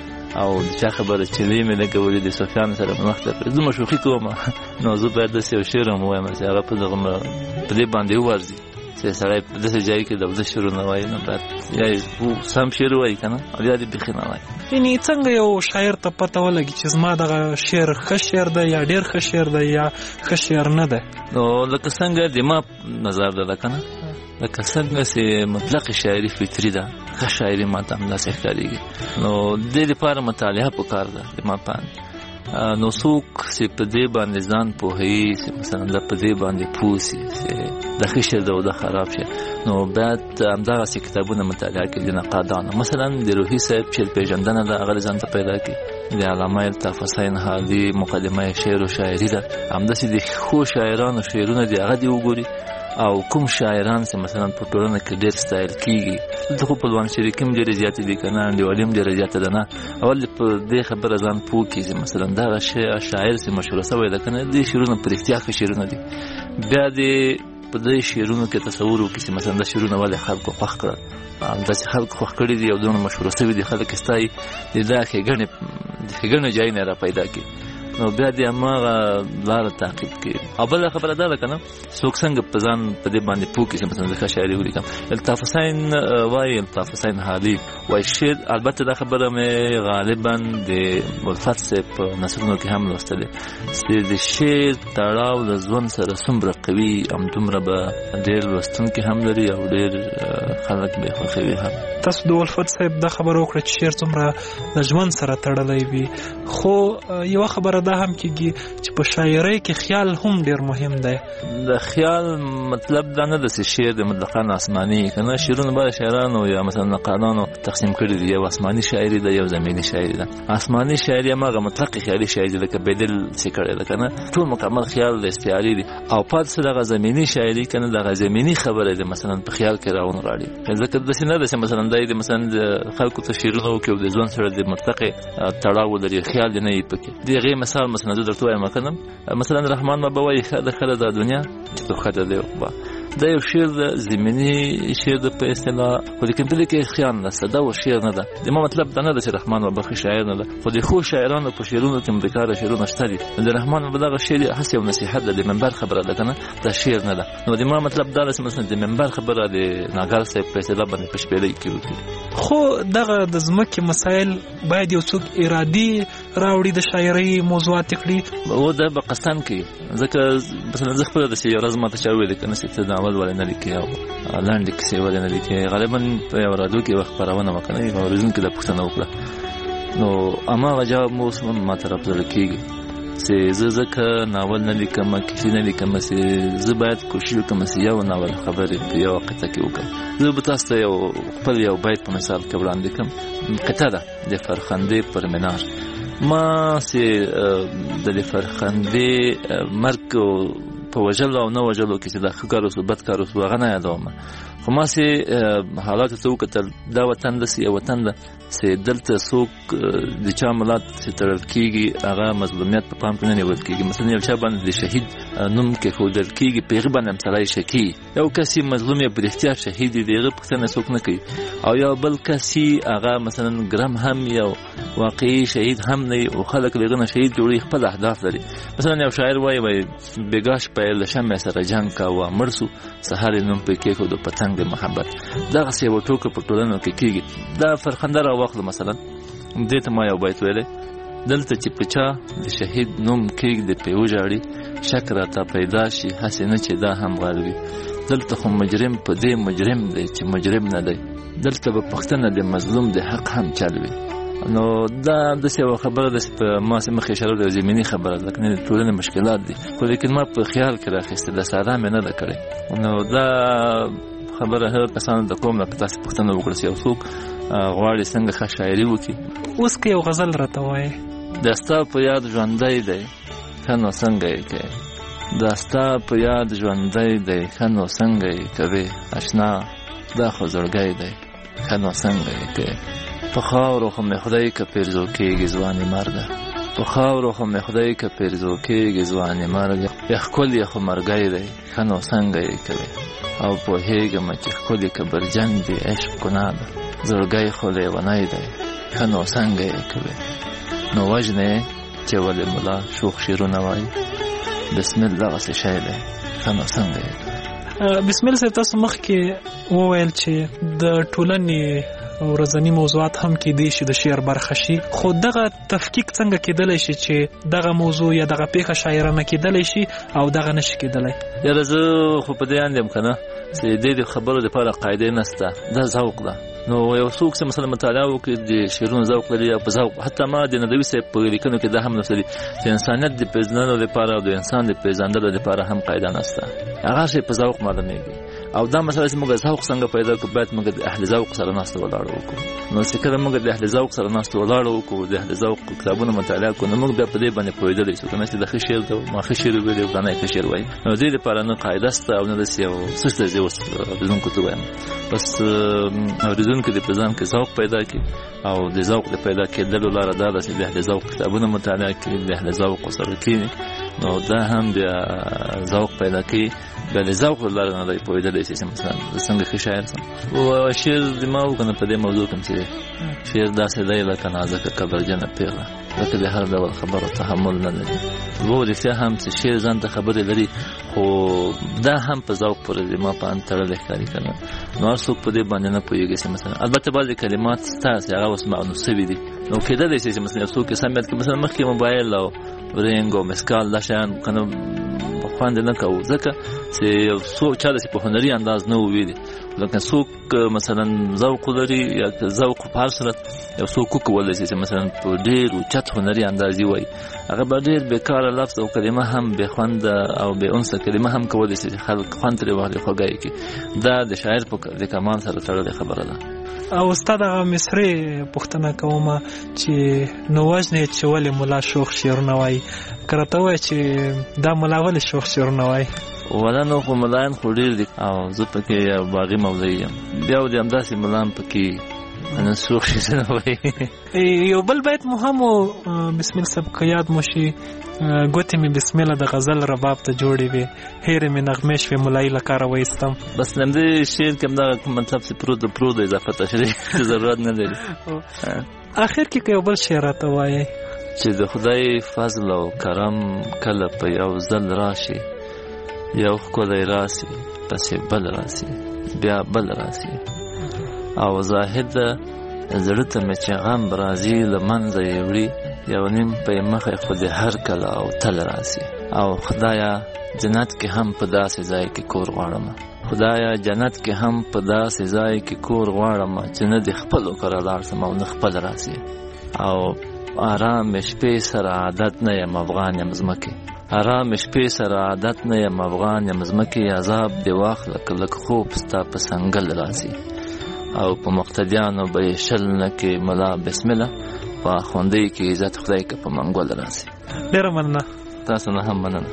[SPEAKER 21] او د چا خبره چلې مې نه کولې د صوفیانو سره مې وخت تېر زه مشوخي کوم، نو زه باید داسې یو شعر هم ووایم چې هغه په دغه په دې باندې وورځي چې سړی په داسې ځای کې د بده شعرونه وایي، نو باید یا یې سم شعر ووایي که نه او یا دې بیخي نه وایي.
[SPEAKER 19] یعنې څنګه یو شاعر ته پته ولګي چې زما دغه شعر ښه شعر دی یا ډېر ښه شعر دی یا ښه شعر نه دی؟
[SPEAKER 21] نو لکه څنګه د ما نظر ده که نه، لکه څنګه چې مطلق شاعري فطري ده، ښه شاعري ما ته همداسې ښکارېږي. نو دې لپاره مطالعه پکار ده د ما په اند. نو څوک چې په دې باندې ځان پوهوي چې مثلا دا په دې باندې پوه شي چې دا ښه شعر ده او دا خراب شي، نو باید همدغسې کتابونه مطالعه کړي د نقادانو. مثلا د روحي صاحب شعر پېژندنه ده، هغه ځان ته پیدا کړي. د علامه الطاف حسین حادي مقدمه شعر و شاعري ده، همداسې د ښو شاعرانو شعرونه دي هغه دې وګوري او کوم شاعران چې مثلا په ټولنه کې ډېر ستایل کېږي. دلته خو پلوان شریکي هم ډېرې زیاتې دي که نه، انډیوالي هم ډېره زیاته ده نه. اول په دې خبره ځان پوه کړي چې مثلا دغه شاعر چې مشهوره شوی ده که نه، دې شعرونه په رښتیا ښه شعرونه دي. بیا دې په دې شعرونو کې تصور وکړي چې مثلا دا شعرونه ولې خلکو خوښ کړل، همداسې خلکو خوښ کړي دي او دونه مشهوره شوي دي، خلک یې ستایي، د دا ښېګڼې د ښېګڼې ځایونه یې را پیدا کړي، نو بیا دې هماغه لاره تعقیب کړي. او بله خبره دا ده که نه، څوک څنګه په ځان په دې باندې پوه کړي چې مثلا زه ښه شاعري ولیکم. الطاف حسین وایي، الطاف حسین حالي وایي شعر، البته دا خبره مې غالبا د الفت صاحب په نثرونو کې هم لوستلې چې د شعر تړاو د ژوند سره څومره قوي، همدومره به ډېر لوستونکي هم لري او ډېر خلک به یې خوښوي هم.
[SPEAKER 19] تاسو د الفت صاحب دا خبره وکړه چې شعر څومره د ژوند سره تړلی وي، خو یوه خبره دا هم کېږي چې په شاعرۍ کې خیال هم ډېر مهم دی.
[SPEAKER 21] د خیال مطلب دا نه ده چې شعر د مطلقاً آسماني که نه، شعرونه به شاعرانو یا مثلا نقادانو تقسیم کړي دي، یو آسماني شاعري ده، یو زمیني شاعري ده. آسماني شاعري هماغه مطلق خیالي شاعري ده، لکه بیدل چې کړی ده که نه، ټول مکمل خیال د استعاري دي. او پاتې څه دغه زمیني شاعري که نه، دغه زمیني خبره ده مثلا په خیال کې راونغاړي، ځکه داسې نه ده چې مثلا دا د مثلا د خلکو ته شعرونه وکړي او د ژوند سره د مطلق تړاو ولري، خیال دې نه وي پکې. د هغې مثال مثلا زه درته وایم که نه، مثلا رحمان بابا وایي ښه ده ښه ده دنیا چې تو ښه ده دی عقبا، دا یو شعر د زمیني شعر د په اصطلاح، خو لیکن په دې کې خیال نشته، دا و شعر نه ده. د ما مطلب دا نه ده چې رحمان بابا ښه شاعر نه ده، خو د ښو شاعرانو په شعرونو کې بېکاره شعرونه شته دي. د رحمان بابا دغه شعر هسې یو نصیحت ده، د منبر خبره ده که نه، دا شعر نه ده. نو د ما مطلب دا ده چې مثلا د منبر خبره د ناګل صاحب په اصطلاح باندې په شپېلۍ کې وکړي.
[SPEAKER 19] خو دغه د ځمکې مسایل باید یو څوک ارادي راوړي د شاعرۍ موضوعات کړي،
[SPEAKER 21] او دا به قصداً کوي. ځکه مثلا زه خپله داسې یو ورځ ما ته چا وویل که نه چې ته ناول ولې نه لیکې او لنډې کیسې ولې نه لیکې. غالبا په یو راډیو کې یوه خپرونه وه که نه، یوه اورېدونکي دا پوښتنه وکړه، نو هماغه جواب مو اوس ما ته راپزړه کېږي چې زه ځکه ناول نه لیکم، کیسې نه لیکم، چې زه باید کوشش وکړم چې یو ناول خبرې په یوه قطعه کې وکړم. زه به تاسو ته یو خپل یو بیت په مثال کې وړاندې کړم. قطعه ده د فرخندې پر منار. ما چې د فرخندې مرګ په وژلو او نه وژلو کې چې دا ښه کار اوس بد کار اوس هغه نه یادوم، خو ما سي حالات ته وکتل دا وطن د سی وطن د سي دلته څوک د چا ملات چې تړل کیږي هغه مظلومیت په پام کې نه نیول کیږي. مثلا یو چا باندې د شهید نوم کې خودل کیږي پیغه باندې مثلا شکی یو کسي مظلوم یې په اختیار شهید دی دغه پښتنه څوک نه کوي او یو بل کسي هغه مثلا ګرام هم یو واقعي شهید هم نه او خلک دغه نه شهید جوړي خپل اهداف لري. مثلا یو شاعر وایي وایي بیګاش په لشم سره جنگ کا و مرسو سحر نوم په کې کو د پتنګ د محبت دغه سی و ټوکه په ټولنو کې کیږي. دا فرخندره واخله مثلا دې ته ما یو بیت ویلې دلته چې پچا د شهید نوم کې د پیوجاړي شک راته پیدا شي حسنه چې دا هم غالبي دلته خو مجرم په دې مجرم دی چې مجرم نه دی دلته په پښتنه د مظلوم د حق هم چلوي. نو دا د څه خبره ده په ما سم اشاره د زمینی خبره ده کنه ټولنه مشکلات دي خو لیکن ما په خیال کې راخسته د ساده مې نه ده کړې. نو دا خبره هر کسان د کوم نه تاسو پښتنه وکړي او څوک غواړي څنګه ښه شاعري وکړي.
[SPEAKER 19] اوس کې یو غزل راته وایي
[SPEAKER 21] داستا په یاد ژوندۍ دی خنو څنګه یې کوي داستا په یاد ژوندۍ دی خنو څنګه یې کوي آشنا دا خو زړګی دی خنو څنګه یې کوي په خاورو خو مې خدای که پیرزو کېږي ځوانې مرګه په خاورو خو مې خدای که پیرزو کېږي ځوانې مرګه یا ښکل یې خو مرګی دی خنو څنګه یې کوي او پوهېږم چې ښکلې که برجن دی عشق ګناه ده زړګی خو لیونی دی خنو څنګه یې کوي. نو وژنې چې ولې ملا شوخ شیرونه وایي بسمل دغسې شی دی خنو څنګه یې کوي.
[SPEAKER 19] بسمل صاحب تاسو مخکې وویل چې د ټولنې ورځنی موضوعات هم کې دي چې د شعر برخه شي خو دغه تفکیک څنګه کېدلی شي چې دغه موضوع یا دغه پیښه شاعرانه کېدلی شي او دغه نشي کېدلی.
[SPEAKER 21] یاره زه خو په دې اند یم که نه چې دې د خبرو دپاره قاعدې نشته دا ذوق ده. نو یو څوک چې مثلا مطالعه وکړي د شعرونو ذوق لري او په ذوق حتی ما د ندوي صاحب په لیکنو کې دا هم نوشته دي چې انسانیت د پېژندلو لپاره او د انسان د پېژندلو لپاره هم قاعده نشته هغه شی په ذوق معلومېږي او دا مسله چې موږ ذوق څنګه پیدا کړو باید موږ د اهل ذوق سره ناسته ولاړ وکړو. نو چې کله موږ د اهل ذوق سره ناسته ولاړ وکړو د اهل ذوق کتابونه مطالعه کړو نو موږ بیا په دې باندې پوهېدلی شو که نه چې د ښه شعر ته ما ښه شعر ویلی او که نه یې ښه شعر وایي. نو دې لپاره نه قاعده شته او نه داسې یو څه شته چې اوس اورېدونکو ته وایم بس اورېدونکي د په ځان کې ذوق پیدا کړي او د ذوق د پیدا کېدلو لاره دا ده چې د اهل ذوق کتابونه مطالعه کړي د اهل ذوق سره کښېني نو دا هم بیا ذوق پیدا کوي بیا د ذوق له لارې نه دی پوهېدلی چې مثلا زه څنګه ښه شاعر شم. او شعر د ما وکنه په دې موضوع کې چې شعر داسې دی لکه نازکه کبرجنه پیغله لکه د هر ډول خبرو تحمل نه لري. و رښتیا هم چې شعر ځان ته خبرې لري خو دا هم په ذوق پورې دی ما په ان تړلی ښکاري که نه. نو هر څوک په دې باندې نه پوهېږي چې مثلا البته بعضې کلمات شته چې هغه اوس معنو سوي دي نو کېدلی شي چې مثلا یو څوک یې سم یاد کړي مثلا مخکې موبایل او رنګ او مسکال دا شیان که نه خوند نه کوو ځکه چې یو څوک چا داسې په هنري انداز نه وویلي لکه څوک مثلا ذوق لري یا ذوق په هر صورت یو څوک وکولی شي چې مثلا په ډېر اوچت هنري انداز ووایي هغه به ډېر بېکاره لفظ او کلمه هم بې خونده او بې انسه کلمه هم کولی شي چې خلک خوند ترې واخلي خوږه یې کړي. دا د شاعر په د کمال سره تړلې خبره ده.
[SPEAKER 19] او استاد هغه مصري پوښتنه کومه چې نو وژنې چې ولې ملا شوخ شعرونه وایي که راته ووایه چې دا ملا ولې شوخ شعرونه وایي.
[SPEAKER 21] ولا نو خو ملایان خو ډېر دي او زه پکې یو باغي مولوي یم بیا د همداسې ملام پکې نه شوخ شعرونه وایي.
[SPEAKER 19] یو بل بیت مو هم بسمل صاحب که یاد مو شي ګوتې مې بسمله د غزل رباب ته جوړې وې هیرې مې نغمې شوې ملایي له کاره وایستم.
[SPEAKER 21] بس همدې شعر کې همدغه کوم مطلب چې پرو د پرو د اضافه تشریح ضرورت نه لري.
[SPEAKER 19] آخر کې که یو بل شعر راته وایي
[SPEAKER 21] چې د خدای فضل او کرم کله په یو ځل راشي یو ښکلی راسي پسې بل راسي بیا بل راسي او زاهد زړه ته مې چې غم راځي له منځه یې وړي یو نیم په یې مخی خو د هر کله او تل راسي او خدایه جنت کې هم په داسې ځای کې کور غواړم خدایه جنت کې هم په داسې ځای کې کور غواړم چې نه د خپلو کره لاړ شم او نه خپل راسي او آرام شپې سره عادت نه یم افغان یم ځمکې آرام شپې سره عادت نه یم افغان یم ځمکې عذاب دې واخله که لږ خوب ستا په سنګل راسي او په مقتدیانو به یې شل نه کې ملا بسمله په خوندۍ کې عزت خدای که په منګول راسي.
[SPEAKER 19] ډېره مننه.
[SPEAKER 21] تاسو نه هم مننه.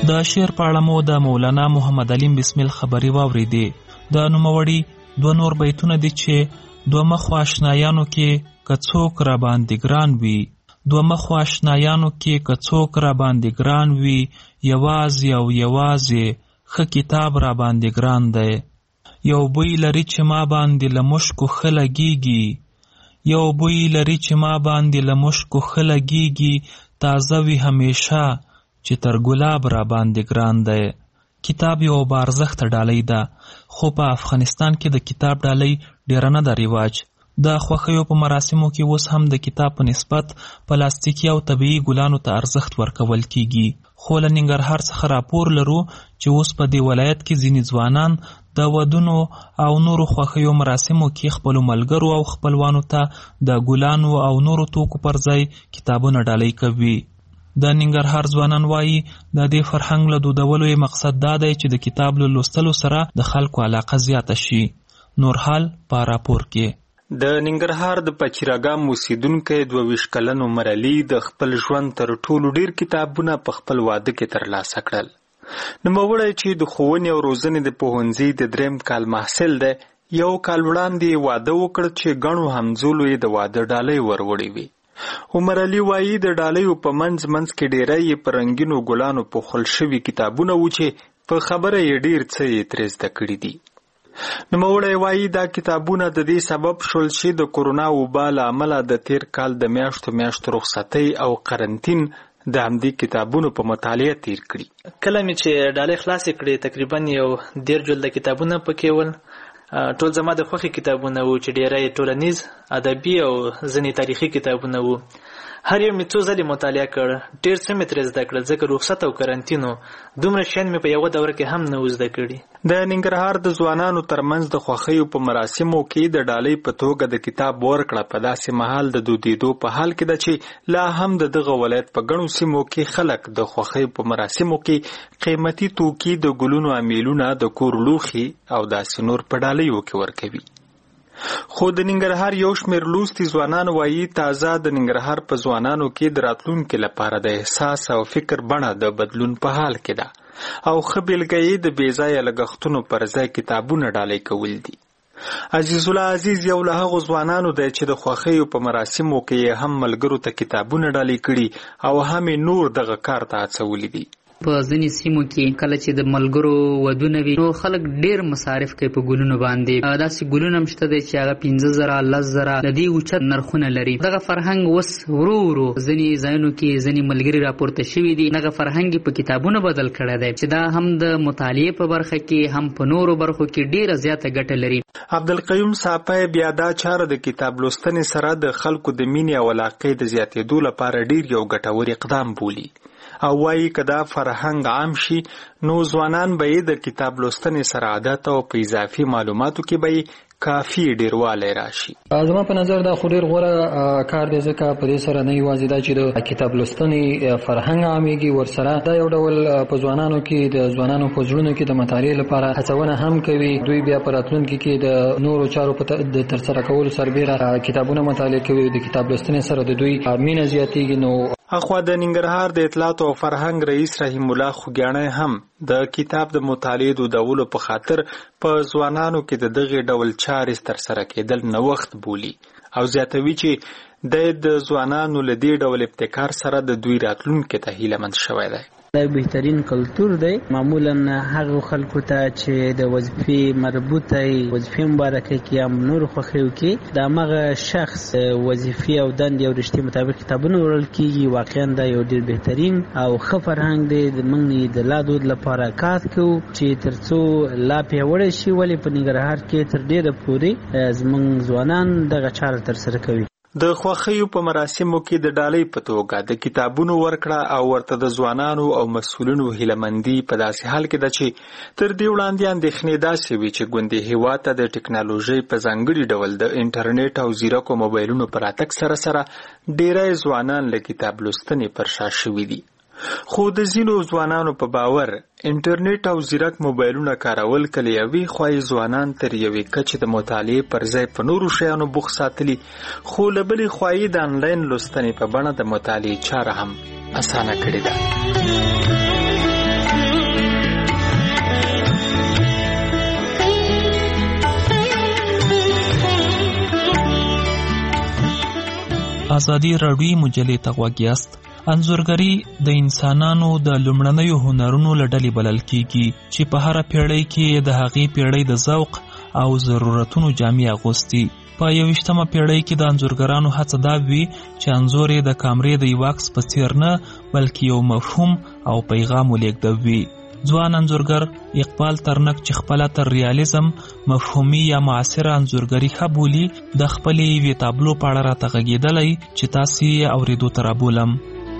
[SPEAKER 19] د شعر په اړه مو د مولانا محمد علیم بسمل خبري واورېدې. د نوموړي دوه نور بیتونه دي چې دوه مخو آشنایانو کې که څوک را باندې ګران وي، دوه مخو آشنایانو کې که څوک را باندې ګران وي، یوازې او یوازې ښه کتاب را باندې ګران دی. یو بوی لري چې ما باندې له مشکو ښه لګېږي، یو بوی لري چې ما باندې له مشکو ښه لګېږي، تازه وي همیشه چې تر ګلاب را باندې ګران دی. کتاب یو بارزښته ډالۍ ده، خو په افغانستان کې د کتاب ډالۍ ډیره نه ده رواج. د خوښیو په مراسمو کې اوس هم د کتاب په نسبت پلاستیکي او طبیعي ګلانو ته ارزښت ورکول کیږي. خو له ننګرهار څخه راپور لرو چې اوس په دې ولایت کې ځینې ځوانان د ودونو او نورو خوښیو مراسمو کې خپلو ملګرو او خپلوانو ته د ګلانو او نورو توکو پر ځای کتابونه ډالۍ کوي. د ننګرهار ځوانان وایي د دې فرهنګ له دودولو یې مقصد دا دی چې د کتاب له لوستلو سره د خلکو علاقه زیاته شي. نور حال په راپور کې.
[SPEAKER 5] د ننګرهار د پچیراګام اوسیدونکی دوه ویشت کلن عمر علي د خپل ژوند تر ټولو ډیر کتابونه په خپل واده کې ترلاسه کړل. نوموړی چې د ښوونې او روزنې د پوهنځي د دریم کال محصل دی، یو کال وړاندې واده وکړ چې ګڼو همزولو یې د واده ډالۍ وروړې وي. عمر علي وایي د ډالیو په منځ منځ کې ډیری یې په رنګینو ګلانو پوښل شوي کتابونه وو چې په خبره یې ډیر څه یې ترې زده کړي دي. نوموړی وایي دا کتابونه د دې سبب شول چې د کورونا وبا له امله د تیر کال د میاشتو میاشتو رخصتۍ او قرنطین د همدې کتابونو په مطالعه تیر کړي.
[SPEAKER 16] کله مې چې ډالۍ خلاصې کړې تقریبا یو ډیر جلده کتابونه پکې ول. ټول زما د خوښې کتابونه وو چې ډیری ټولنیز، ادبي او ځینې تاریخي کتابونه وو. هر یو مې څو ځلې مطالعه کړ، ډېر څه مې ترې زده کړل ځکه رخصت او قرنطین و. دومره شیان مې په یوه دوره کې هم نه و زده کړي.
[SPEAKER 5] د ننګرهار د ځوانانو ترمنځ د خوښیو په مراسمو کې د ډالۍ په توګه د کتاب ورکړه په داسې مهال د دودېدو په حال کې ده چې لا هم د دغه ولایت په ګڼو سیمو کې خلک د خوښیو په مراسمو کې قیمتي توکي د ګلونو امیلونه د کور لوښي او داسې نور په ډالیو کې ورکوي. خو د ننګرهار یو شمېر لوستي ځوانان وایي تازه د ننګرهار په ځوانانو کې د راتلونکي لپاره د احساس او فکر بڼه د بدلون په حال کې ده او ښه بېلګه یې د بې ځایه لګښتونو پر ځای کتابونه ډالۍ کول دي. عزیز الله عزیز یو له هغو ځوانانو دی چې د خوښیو په مراسمو کې یې هم ملګرو ته کتابونه ډالۍ کړي او هم نور دغه کار ته هڅولي دي.
[SPEAKER 23] په ځینې سیمو کې کله چې د ملګرو ودونه وي نو خلک ډیر مصارف کوي په ګلونو باندې. داسې ګلونه هم شته دی چې هغه پنځه زره لس زره د دې اوچت نرخونه لري. دغه فرهنګ اوس ورو ورو ځینې ځایونو کې ځینې ملګري راپورته شوي دي. دغه فرهنګ په کتابونو بدل کړی دی چې دا هم د مطالعې په برخه کې هم په نورو برخو کې ډیره زیاته ګټه لري.
[SPEAKER 5] عبدالقیوم صافی بیا دا چاره د کتاب لوستنې سره د خلکو د مینې او علاقې د زیاتېدو لپاره ډیر یو ګټور اقدام بولي او وایي که دا فرهنګ عام شي نو ځوانان به یې د کتاب لوستنې سره عادت او په اضافي معلوماتو کې به یې کافي ډیروالی راشي.
[SPEAKER 24] زما په نظر دا خو ډیر غوره کار دی ځکه په دې سره نه یوازې دا چې د کتاب لوستنې فرهنګ عامېږي، ورسره دا یو ډول په ځوانانو کې د ځوانانو په زړونو کې د مطالعې لپاره هڅونه هم کوي. دوی بیا په راتلونکي کې د نورو چارو په د ترسره کولو سربیره کتابونه مطالعه کوي. د کتاب لوستنې سره د دوی مینه زیاتېږي. نو
[SPEAKER 5] اخوا د ننګرهار د اطلاعات او فرهنګ رئیس رحیم الله خوګیاڼی هم د کتاب د مطالعې دودولو په خاطر په ځوانانو کې د دغې ډول چارې ترسره کېدل نوښت بولي او زیاتوي چې د ځوانانو له دې ډول ابتکار سره د دوی راتلونکي ته هیلهمند شوی دی.
[SPEAKER 25] دا بهترین کلتور دی. معمولا هغه خلکو ته چې د وظیفې مربوطه وظیفې مبارکه کې هم نور خوښیو کې د هغه شخص وظیفې او دندې او رشتې مطابق کتابونه وړل کېږي. واقعا دا یو ډېر بهترین او ښه فرهنګ دی. موږ د لا دود لپاره کار کوو چې تر څو لا پیاوړی شي. ولې په ننګرهار کې تر ډېره پورې زموږ ځوانان دغه چاره ترسره کوي.
[SPEAKER 5] د خوښیو په مراسمو کې د ډالۍ په توګه د کتابونو ورکړه او ورته د ځوانانو او مسؤلینو هیلهمندي په داسې حال کې ده چې تر دې وړاندې اندېښنې داسې وي چې ګوندې هېواد ته د ټکنالوژۍ په ځانګړي ډول د انټرنیټ او ځیرکو موبایلونو په راتګ سره سره ډېری ځوانان له کتاب لوستنې پر شا شوي دي. خو د ځینو ځوانانو په باور انټرنیټ او ځیرک موبایلونه کارول کله یوې خوا ځوانان تر یوې کچې د مطالعې پر ځای په نورو شیانو بوخت ساتلي، خو له بلې خوا یې د انلاین لوستنې په بڼه د مطالعې چاره هم اسانه کړې ده.
[SPEAKER 19] ازادي راډیو مجلې ته غوږ یاست. انځورګري د انسانانو د لومړنیو هنرونو له ډلې بلل کیږي چې په هره پیړۍ کې د هغې پیړۍ د ذوق او ضرورتونو جامې اغوستي. په یوویشتمه پیړۍ کې د انځورګرانو هڅه دا وي چې انځور یې د کامرې د یو عکس په څیر نه بلکې یو مفهوم او پیغام ولېږدوي. ځوان انځورګر اقبال ترنک چې خپله تر ریالیزم، مفهومي یا معاصره انځورګري ښه بولي، د خپلې یوې تابلو په اړه راته غږېدلی چې تاسې یې اورېدو ته رابولم.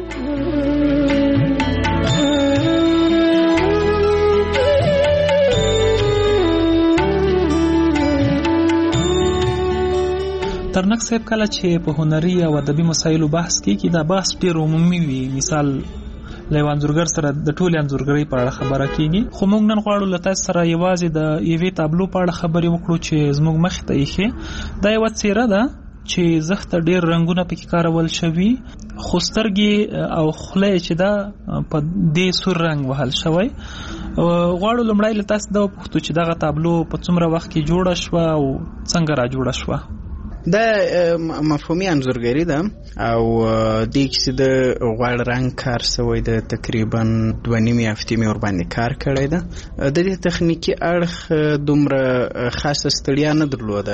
[SPEAKER 19] ترنک صاحب کله چې په هنري او ادبي مسایلو بحث کیږي دا بحث ډېر عمومي وي. مثال له یو انځورګر سره د ټولې انځورګرۍ په اړه خبره کیږي، خو موږ نن غواړو له تاسو سره یوازې د یوې تابلو په اړه خبرې وکړو چې زموږ مخې ته ایښې. دا یوه څیره ده چې زخته ډېر رنګونه پکې کارول شوي، خو سترګې او خوله یې چې ده په دې سور رنګ وهل شوی. غواړو لومړی له تاسو دا وپوښتو چې دغه تابلو په څومره وخت کې جوړه شوه او څنګه را جوړه شوه؟
[SPEAKER 3] دا مفهومي انځورګري ده او دې کې د غوړ رنګ کار شوی د تقریبا دوه نیمې هفتې مې ورباندې کار کړی ده. د دې تخنیکي اړخ دومره خاصه ستړیا نه درلوده،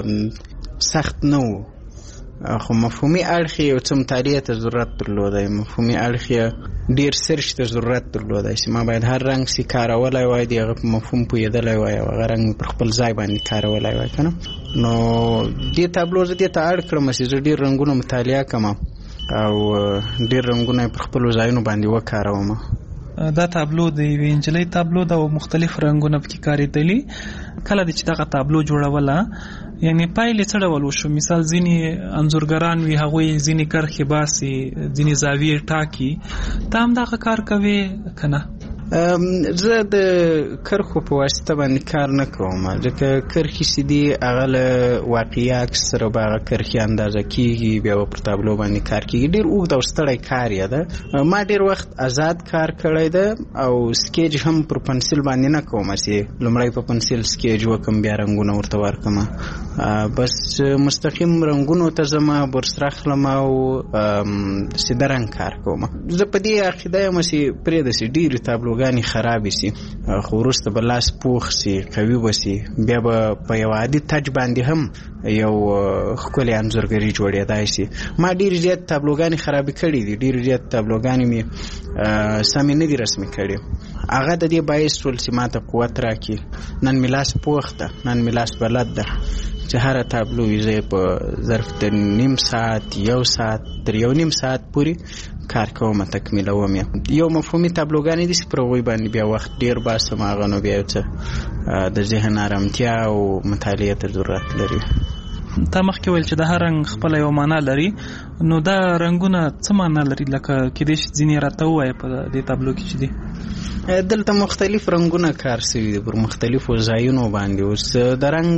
[SPEAKER 3] سخت نه و، خو مفهومي اړخ یو څه مطالعې ته ضرورت درلوده. مفهومي اړخ ډېر سرچ ته ضرورت درلوده چې ما باید هر رنګ سي کارولی وای، د هغه په مفهوم پوهېدلی وای او هغه رنګ پر خپل ځای باندې کارولی وای که نه. نو دې تابلو زه دې ته اړ کړم چې زه ډېر رنګونه مطالعه کړم او ډېر رنګونه یې پر خپلو ځایونو باندې وکاروم.
[SPEAKER 19] دا تابلو د یوې نجلۍ تابلو ده او مختلف رنګونه پکې کارېدلي. کله د چې دغه تابلو جوړوله یعنې پایلې څه ډول وشو؟ مثال ځینې انځورګران وي هغوی ځینې کرښې باسي، ځینې زاویې ټاکي، ته هم دغه کار کوې که نه؟
[SPEAKER 3] زه د کرښو په واسطه باندې کار نه کوم، ځکه کرښې چې دي هغه له واقعي عکس سره به هغه کرښې اندازه کېږي، بیا به پر تابلو باندې کار کېږي. ډېر اوږد او ستړی کار یې ده. ما ډېر وخت آزاد کار کړی ده او سکیج هم پر پنسل باندې نه کوم چې لومړی په پنسل سکیج وکم بیا رنګونه ورته ورکم، بس مستقیم رنګونو ته ځم، برس راخلم او سیده رنګ کار کوم. زه په دې عقیده یم چې پرېږده چې ډېرې تابلوګانې خرابې سي، خو وروسته به لاس پوخ سي، قوي به سي، بیا به په یو عادي تج باندې هم یو ښکلې انځورګري جوړېدای سي. ما ډېرې زیات تابلوګانې خرابې کړي دي، ډېرې زیات تابلوګانې مې سمې نه دي رسمي کړي. هغه د دې باعث شول چې ما ته قوت راکړي. نن مې لاس پوخ ده، نن مې لاس بلد ده چې هره تابلو یې زه په ظرف د نیم ساعت، یو ساعت تر یو نیم ساعت پورې کار کوم، تکمیلوم یې. یو مفهومي تابلوګانې دي چې پر هغوی باندې بیا وخت ډېر باسم، هغه نو بیا یو څه د ذهن ارامتیا او مطالعې ته ضرورت لري.
[SPEAKER 19] تا مخکې ویل چې د هر رنګ خپله یو معنا لري، نو دا رنګونه څه معنا لري؟ لکه کېدای شي ځینې راته ووایه په دې تابلو کې چې دي.
[SPEAKER 3] دلته مختلف رنګونه کار شوي دي پر مختلفو ځایونو باندې. اوس د رنګ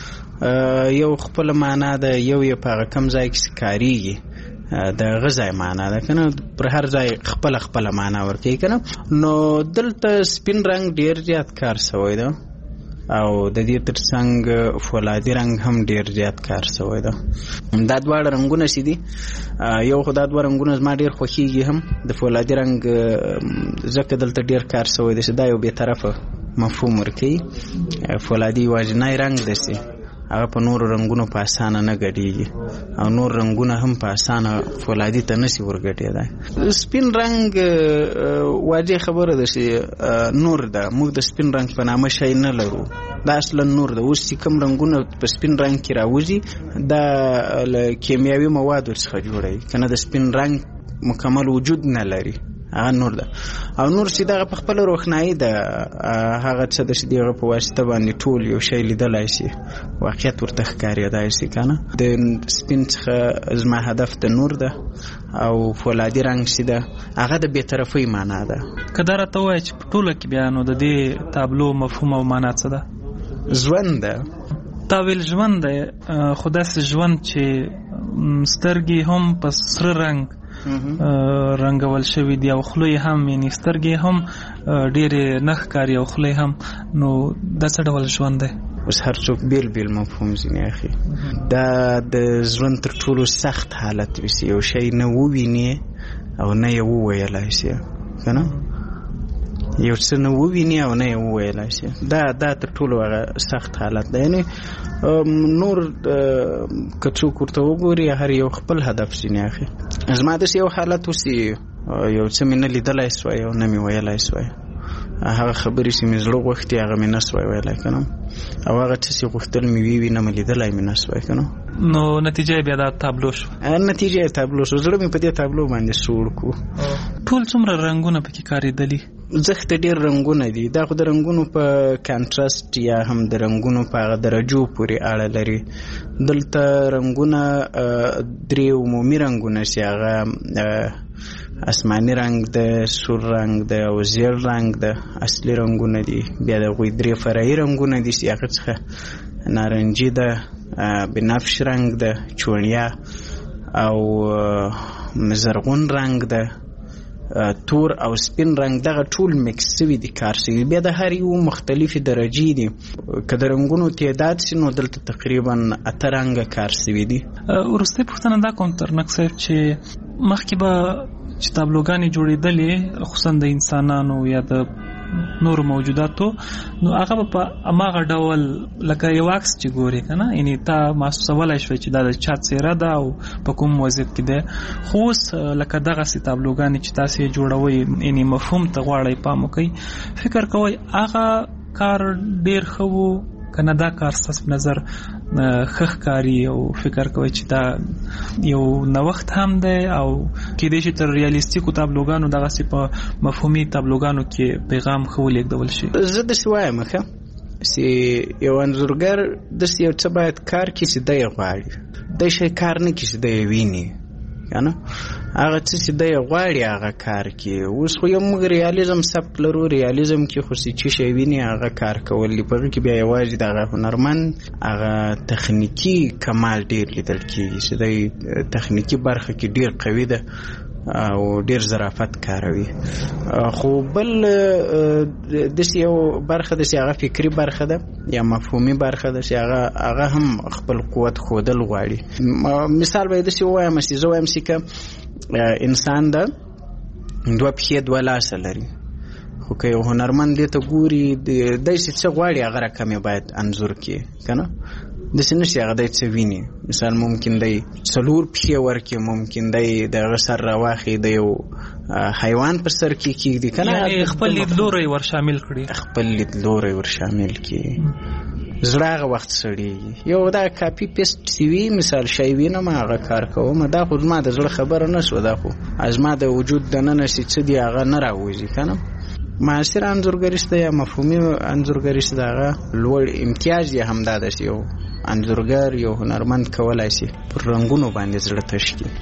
[SPEAKER 3] یو خپله معنا ده، یو یې په هغه کم ځای کې کارېږي، د هغه ځای معنا ده که نه، پر هر ځای خپله خپله معنا ورکوي که نه. نو دلته سپین رنګ ډېر زیات کار شوی ده او د دې تر څنګ فولادي رنګ هم ډېر زیات کار شوی ده. دا دواړه رنګونه چې دي، یو خو دا دوه رنګونه زما ډېر خوښېږي هم. د فولادي رنګ ځکه دلته ډېر کار شوی ده چې دا یو بې طرفه مفهوم ورکوي. فولادي یوازینی رنګ دی چې هغه په نورو رنګونو په اسانه نه ګډېږي او نور رنګونه هم په اسانه فولادي ته نشي ورګډېدای. سپین رنګ واضح خبره ده چې نور ده، موږ د سپین رنګ په نامه شی نه لرو، دا اصلا نور ده. اوس چې کوم رنګونه په سپین رنګ کې راوځي دا له کیمیاوي موادو څخه جوړوي، که نه د سپین رنګ مکمل وجود نه لري، هغه نور ده. او نور چې دغه په خپله روښنایي ده، هغه څه ده چې د هغه په واسطه باندې ټول یو شی لیدلی شي، واقعیت ورته ښکارېدای شي که نه. د سپین څخه زما هدف د نور ده او فولادي رنګ چې ده هغه د بېطرفۍ معنا ده.
[SPEAKER 19] که دا راته ووایه چې په ټوله کې بیا نو د دې تابلو مفهوم او معنا څه ده؟
[SPEAKER 3] ژوند ده.
[SPEAKER 19] تا ویل ژوند دی، خو داسې ژوند چې سترګې هم په سره رنګ رنګول شوي دي او خوله یې هم، یعنې سترګې هم ډېرې نه ښکاري او خوله یې هم، نو دا څه ډول ژوند دی؟
[SPEAKER 3] اوس هر څوک بیل بیل مفهوم ځینې اخی. دا د ژوند تر ټولو سخت حالت وي چې یو شی نه وویني او نه یې وویلی شي که نه، یو څه نه وویني او نه یې وویلی شي. دا دا تر ټولو هغه سخت حالت دی. یعنې نور که څوک ورته وګوري هر یو خپل هدف ځینې اخی. زما داسې یو حالت اوس یو څه مې نه لیدلی سوی او نه مې ویلی سوی، هغه خبرې چې مې زړه غوښتې هغه مې نه سوی ویلی که نه، او هغه څه چې غوښتل مې وي وي نه مې لیدلی مې نه سوی که نه.
[SPEAKER 19] نو نتیجه بیا دا تابلو شو.
[SPEAKER 3] نتیجه یې تابلو شو. زړه مې په دې تابلو باندې سوړ کو.
[SPEAKER 19] ټول څومره رنګونه پکې کارېدلي؟
[SPEAKER 3] زښته ډېر رنګونه دي. دا خو د رنګونو په کانټراسټ یا هم د رنګونو په هغه درجو پورې اړه لري. دلته رنګونه درې عمومي رنګونه چې هغه آسماني رنګ ده، سور رنګ ده او زیړ رنګ ده اصلي رنګونه دي. بیا د هغوی درې فرعي رنګونه دي چې هغه څخه نارنجي ده، بنفش رنګ ده، چونیا او زرغون رنګ ده، تور او سپین رنګ. دغه ټول میکس شوي دي، کار شوي. بیا د هر یو مختلفې درجې دي. که د رنګونو تعداد سي نو دلته تقریبا اته رنګه کار شوي دي.
[SPEAKER 19] وروستۍ پوښتنه دا کوم ترنک صاحب چې مخکې به چې تابلوګانې جوړېدلې خصوصا د انسانانو یا د نور موجوداتو، نو هغه به په هماغه ډول لکه یو عکس چې ګورې که نه، یعنې تا محسوسولی شوی چې دا د چا څېره ده او په کوم وضعیت کې دی. خو اوس لکه دغسې تابلوګانې چې تاسې یې جوړوئ، یعنې مفهوم ته غواړئ پام وکئ، فکر کوئ هغه کار ډېر ښه و که نه دا کار ستاسو په نظر ښه ښکاري او فکر کوئ چې دا یو نوښت هم دی او کیدای شي تر ریالیستیکو تابلوګانو دغسې په مفهومي تابلوګانو کې پیغام ښه ولېږدول شي؟
[SPEAKER 3] زه داسې وایم ښه چې یو انځورګر داسې یو څه باید کار کړي چې دی یې غواړي. دی شی کار نه کړي چې دی یې ویني که نه، هغه څه چې دی یې غواړي هغه کار کړي. اوس خو یو موږ ریالیزم سبک لرو، ریالیزم کې خو چې شی ویني هغه کار کول دي. په هغه کې بیا یوازې د هغه هنرمند هغه تخنیکي کمال ډېر لیدل کېږي چې دی تخنیکي برخه کې ډېر قوي ده او ډېر ظرافت کاروي. خو بل داسې یو برخه ده چې هغه فکري برخه ده یا مفهومي برخه ده چې هغه هغه هم خپل قوت ښودل غواړي. مثال به یې داسې ووایم چې زه وایم چې که انسان ده دوه پښې دوه لاسه لري، خو که یو هنرمند دې ته ګوري دی چې څه غواړي هغه رقم یې باید انځور کړي که نه، داسې نه شي هغه دی څه ویني. مثال ممکن دی څلور پښې ورکړي، ممکن دی د هغه سر راواخلي د یو حیوان پر سر کې کېږدي که نه،
[SPEAKER 19] خپل لیدلوری ور شامل کړي،
[SPEAKER 3] خپل لیدلوری ور شامل کړي. زړه هغه وخت سړېږي. یو دا کاپي پیسټ چې وي، مثال شی وینم هغه کار کوم، دا خو زما د زړه خبره نه شوه، دا خو زما د وجود دننه چې څه دي هغه نه راوځي که نه. معاصر انځورګریست یا مفهومي انځورګریست د هغه لوړ امتیاز یې همدا ده چې یو انځورګر یو هنرمند کولی شي پر رنګونو باندې زړه تش کړي.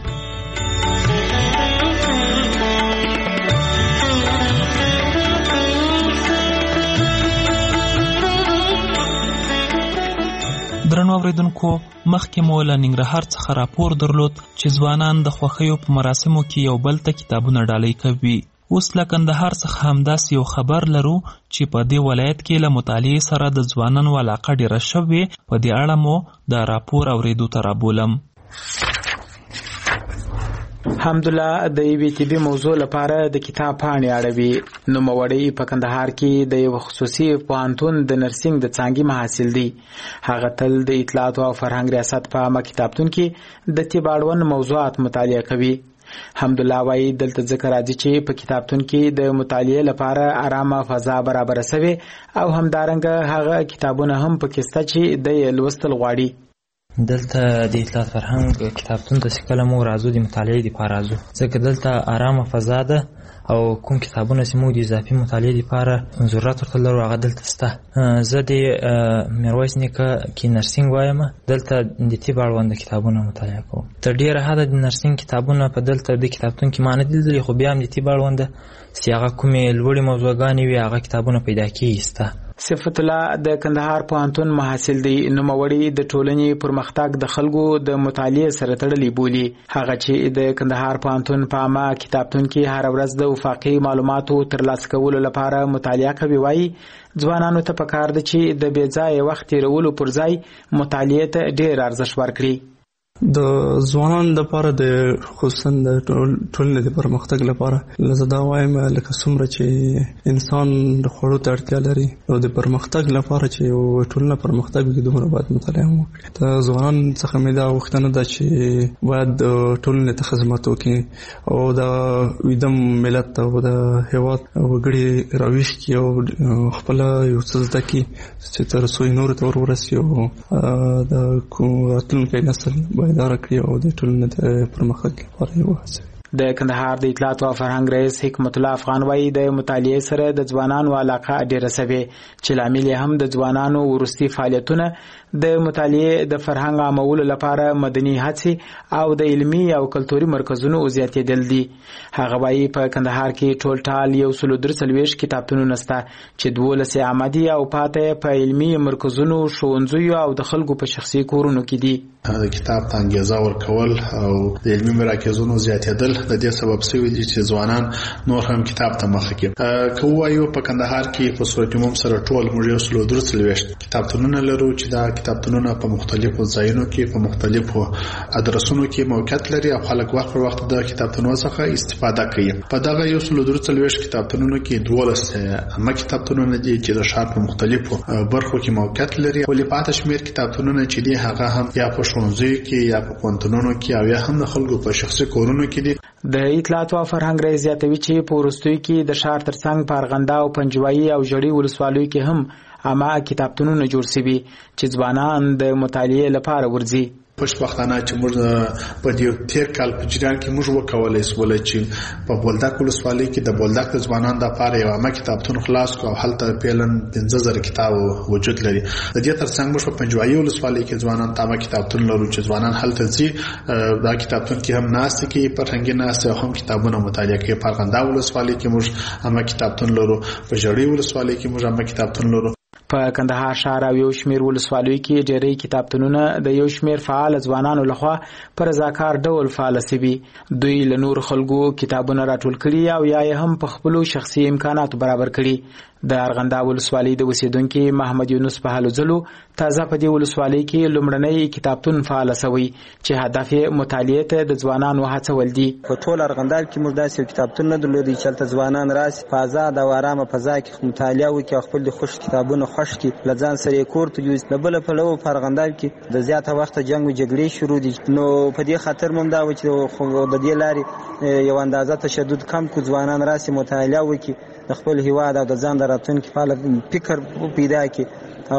[SPEAKER 19] درنو اوریدونکو، مخکې مو له ننګرهار څخه راپور درلود چې ځوانان د خوښیو په مراسمو کې یو بل ته کتابونه ډالۍ کوي. اوس له کندهار څخه همداسې یو خبر لرو چې په دې ولایت کې له مطالعې سره د ځوانانو علاقه ډېره شوې. په دې اړه مو د راپور اورېدو ته رابولم.
[SPEAKER 4] حمدالله د یوې طبي موضوع لپاره د کتاب پاڼې اړوي. نوموړی په کندهار کې د یو خصوصي پوهنتون د نرسنګ د څانګې محصل دی. هغه تل د اطلاعاتو او فرهنګ ریاست په عامه کتابتون کې د طب اړوند موضوعات مطالعه کوي. حمدالله وایي دلته ځکه راځي چې په کتابتون کې د مطالعې لپاره آرامه فضا برابره سوې او همدارنګه هغه کتابونه هم پکې شته چې د لوستل غواړي.
[SPEAKER 6] دلته د اطلاعات فرهنګ کتابتون ته چې کله مو راځو د مطالعې دپاره راځو، ځکه دلته آرامه فضا ده او کوم کتابونه چې موږ د اضافي مطالعې دپاره ضرورت ورته لرو هغه دلته شته. زه د میرویس نیکه کې نرسنګ وایم، دلته د طب اړوند کتابونه مطالعه کوم. تر ډېره حده د نرسنګ کتابونه په دلته د کتابتون کې ما نه دي لیدلي، خو بیا هم د طب اړوند چې هغه کومې لوړې موضوعګانې وي هغه کتابونه پیدا کېږي شته.
[SPEAKER 4] صفت الله د کندهار پوهنتون محصل دی. نوموړی د ټولنې پرمختګ د خلکو د مطالعې سره تړلی بولي. هغه چې د کندهار پوهنتون په عامه کتابتون کې هر ورځ د وفاقي معلوماتو ترلاسه کولو لپاره مطالعه کوي، وایي ځوانانو ته پکار ده چې د بې ځایه وخت تېرولو پر ځای مطالعې ته ډېر ارزښت ورکړي.
[SPEAKER 7] د ځوانانو لپاره د خصوصا د ټولنې د پرمختګ لپاره زه دا وایم لکه څومره چې انسان د خوړو ته اړتیا لري او د پرمختګ لپاره چې یو ټولنه پرمختګ وکړي دومره باید مطالعه وکړي. د ځوانانو څخه مې دا غوښتنه ده چې باید ټولنې ته خدمت وکړي او د ویده ملت او د هېواد وګړي راویښ کړي او خپله یو څه زده کړي چې تر څو یې نورو ته ور ورسي او د راتلونکی نسل باید اداره کړي او د ټولنې د پرمختګ لپاره یې وهڅوي.
[SPEAKER 4] د کندهار د اطلاعات او فرهنګ رئیس حکمت الله افغان وایي د مطالعې سره د ځوانانو علاقه ډېره سوې چې لامل یې هم د ځوانانو وروستي فعالیتونه د مطالعې د فرهنګ عامولو لپاره مدني هڅې او د علمي او کلتوري مرکزونو زیاتېدل دي. هغه وایي په کندهار کې ټول ټال یو سل درې څلوېښت کتابتونونه شته چې دولس یې عامه دي او پاته په علمي مرکزونو، ښوونځیو او د خلکو په شخصي کورونو کې دي.
[SPEAKER 9] د کتاب ته انګیزه ورکول او د علمي مراکزونو زیاتېدل د دې سبب شوی دي چې ځوانان نور هم کتاب ته مخه کړي. که وایو په کندهار کې په صورت عموم سره ټول موږ یو سل درې څلوېښت کتابتونونه لرو چې دا کتابتونونه په مختلفو ځایونو کې په مختلفو ادرسونو کې موقعیت لري او خلک وخت پر وخت د کتابتونونو څخه استفاده کوي. په دغه یو سل درې څلوېښت کتابتونونو کې دولس عامه کتابتونونه دي چې د ښار په مختلفو برخو کې موقعیت لري. ولې پاته شمېر کتابتونونه چې دي هغه هم یا په ښوونځیو کې یا په پوهنتونونو کې او یا هم د خلکو په شخصي کورونو کې دي.
[SPEAKER 4] د اطلاعات او فرهنګ رئیس زیاتوي چې په وروستیو کې د ښار ترڅنګ په ارغنده او پنجوایي او ژړۍ ولسوالیو کې هم عامه کتابتونونه جوړ شوي چې ځوانان د مطالعې لپاره ورځي.
[SPEAKER 9] خوشبختانه چې موږ په دې تیر کال په جریان کې موږ وکولای سول چې په بولدک ولسوالۍ کې د بولدک د ځوانانو لپاره یو عامه کتابتون خلاص کړو او هلته پیلن پنځه زره کتاب وجود لري. د دې ترڅنګ موږ په پنجوایي ولسوالۍ کې ځوانان ته عامه کتابتون لرو چې ځوانان هلته ځي دا کتابتون کې هم ناست کې فرهنګي ناست او هم کتابونه مطالعه کوي. په ارغنده ولسوالۍ کې موږ عامه کتابتون لرو، په ژړۍ ولسوالۍ کې موږ عامه کتابتون لرو.
[SPEAKER 4] په کندهار ښار او یو شمېر ولسوالیو کې ډېری کتابتونونه د یو شمېر فعال ځوانانو لخوا په رضاکار ډول فعال شوي. دوی له نور خلکو کتابونه راټول کړي او یا یې هم په خپلو شخصي امکاناتو برابر کړي. د ارغنده ولسوالۍ د اوسیدونکي محمد یونس په هلو ځلو تازه په دې ولسوالۍ کې لومړنی کتابتون فعال شوی چې هدف یې مطالعې ته د ځوانانو هڅول دي.
[SPEAKER 10] په ټول ارغنده کې موږ داسې کتابتون نه درلودی چې هلته ځوانان راسي په ازاد او ارامه فضا کې مطالعه وکړي او خپل د خوښ کتابونه خوښ کړي، له ځان سره یې کور ته یوسي. له بله پلوه په ارغنده کې د زیاته وخته جنګ و جګړې شروع دي، نو په دې خاطر مو دا و چې د دې لارې یو اندازه تشدد کم کړو، ځوانان راسي مطالعه وکړي، د خپل هیواد او د ځان د راتلونکي په اړه فکر پیدا کړي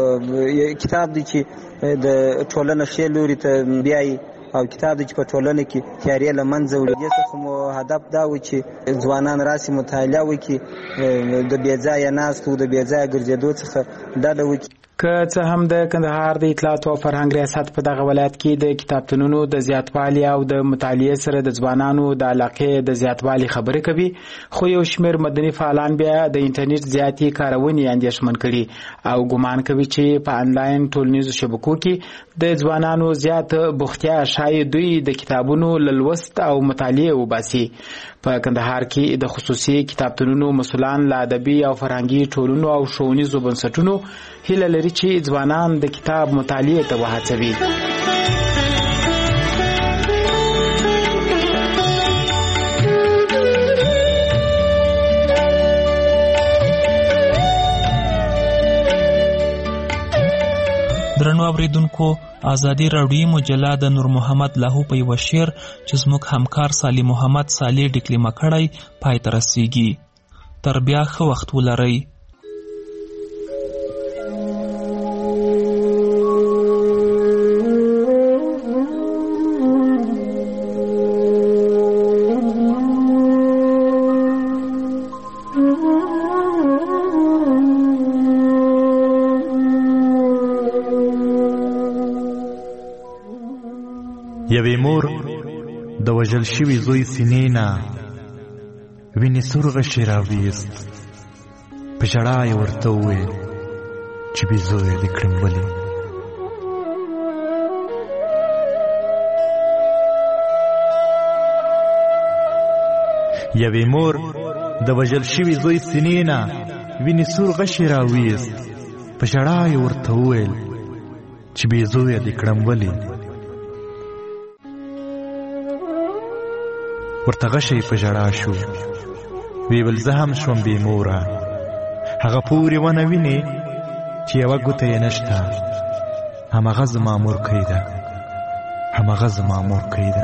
[SPEAKER 10] او کتاب دی چې د ټولنه ښې لوري ته بیایي او کتاب دی چې په ټولنه کې تیارې له منځه وړي. دې څخه مو هدف دا و چې ځوانان راسي مطالعه وکړي، د بې ځایه ناستو د بې ځایه ګرځېدو څخه ډډه وکړي.
[SPEAKER 4] که څه هم د کندهار د اطلاعات او فرهنګ ریاست په دغه ولایت کې د کتابتونونو د زیاتوالي او د مطالعې سره د ځوانانو د علاقې د زیاتوالي خبرې کوي، خو یو شمېر مدني فعالان بیا د انټرنیټ زیاتې کارونې اندېښمن کړي او ګمان کوي چې په انلاین ټولنیزو شبکو کې د ځوانانو زیات بوختیا شاید دوی د کتابونو له لوست او مطالعې وباسي. په کندهار کې د خصوصي کتابتونونو مسؤلان له ادبي او فرهنګي ټولنو او ښوونیزو بنسټونو هیله لري چې ځوانان د کتاب مطالعې ته وهڅوي.
[SPEAKER 19] درنو اوریدونکو، ازادي راډیوي مجله د نور محمد لاهو په یو شعر چې زموږ همکار صالح محمد صالح ډکلیمه کړی پای ته رسیږي. تر بیا ښه وخت ولرئ.
[SPEAKER 11] یوې مور د وژل شوي زوی سینې نه وینې سور غشی راویست، په ژړا یې ورته وویل چې بې زویه دې کړم ولې. یوې مور د وژل شوي زوی سینې نه وینې سور غشی راویست. په ژړا یې ورته وویل چې بې زویه دې کړم ولې. ورته غشی په ژړا شو. وی ویل زه هم شوم بې موره. هغه پورې ونه وینې چې یوه ګوته یې نشته. همغه زما مورکۍ ده، همغه زما مورکۍ ده.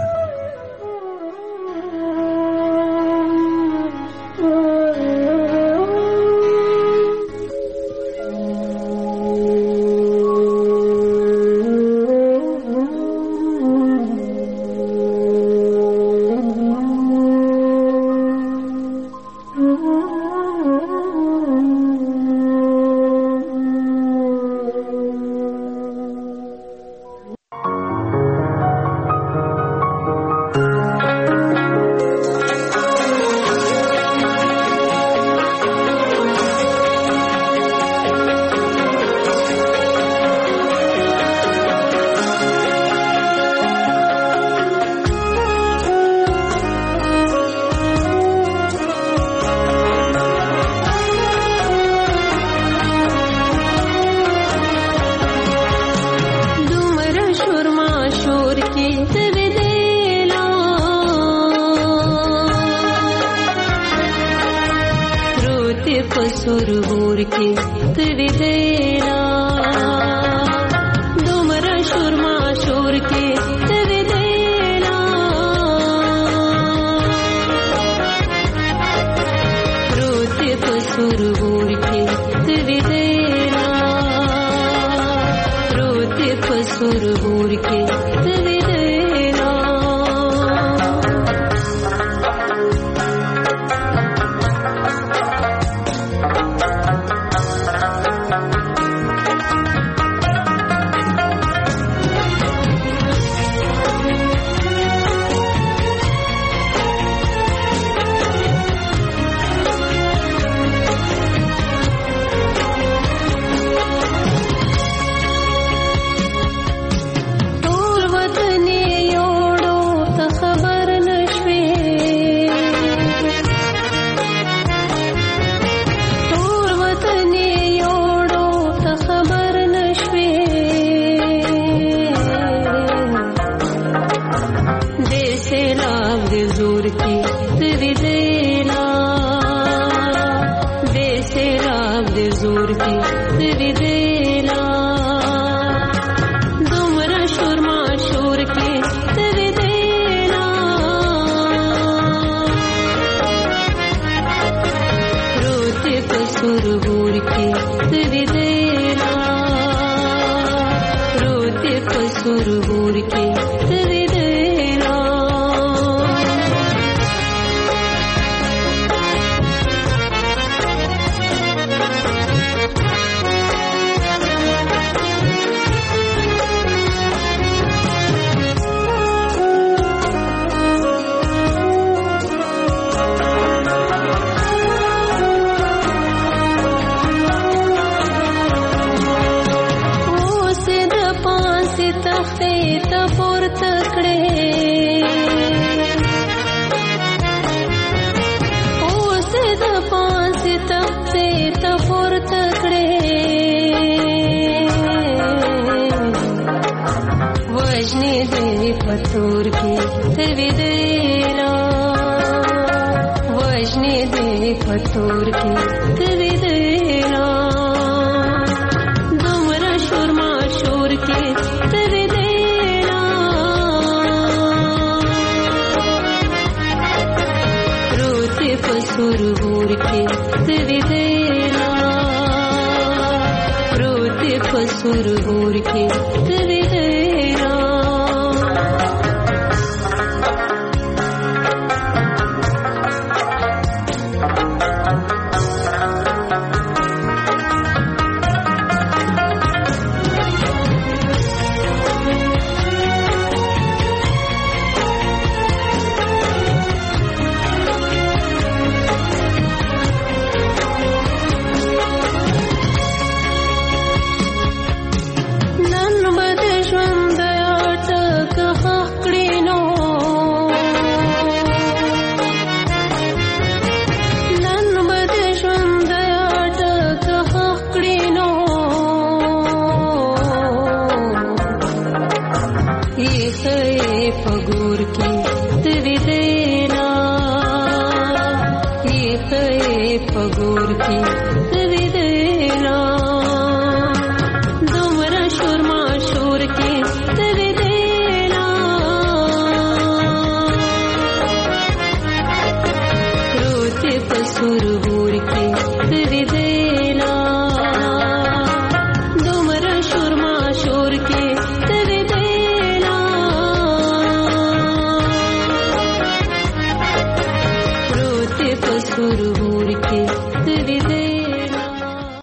[SPEAKER 8] Sur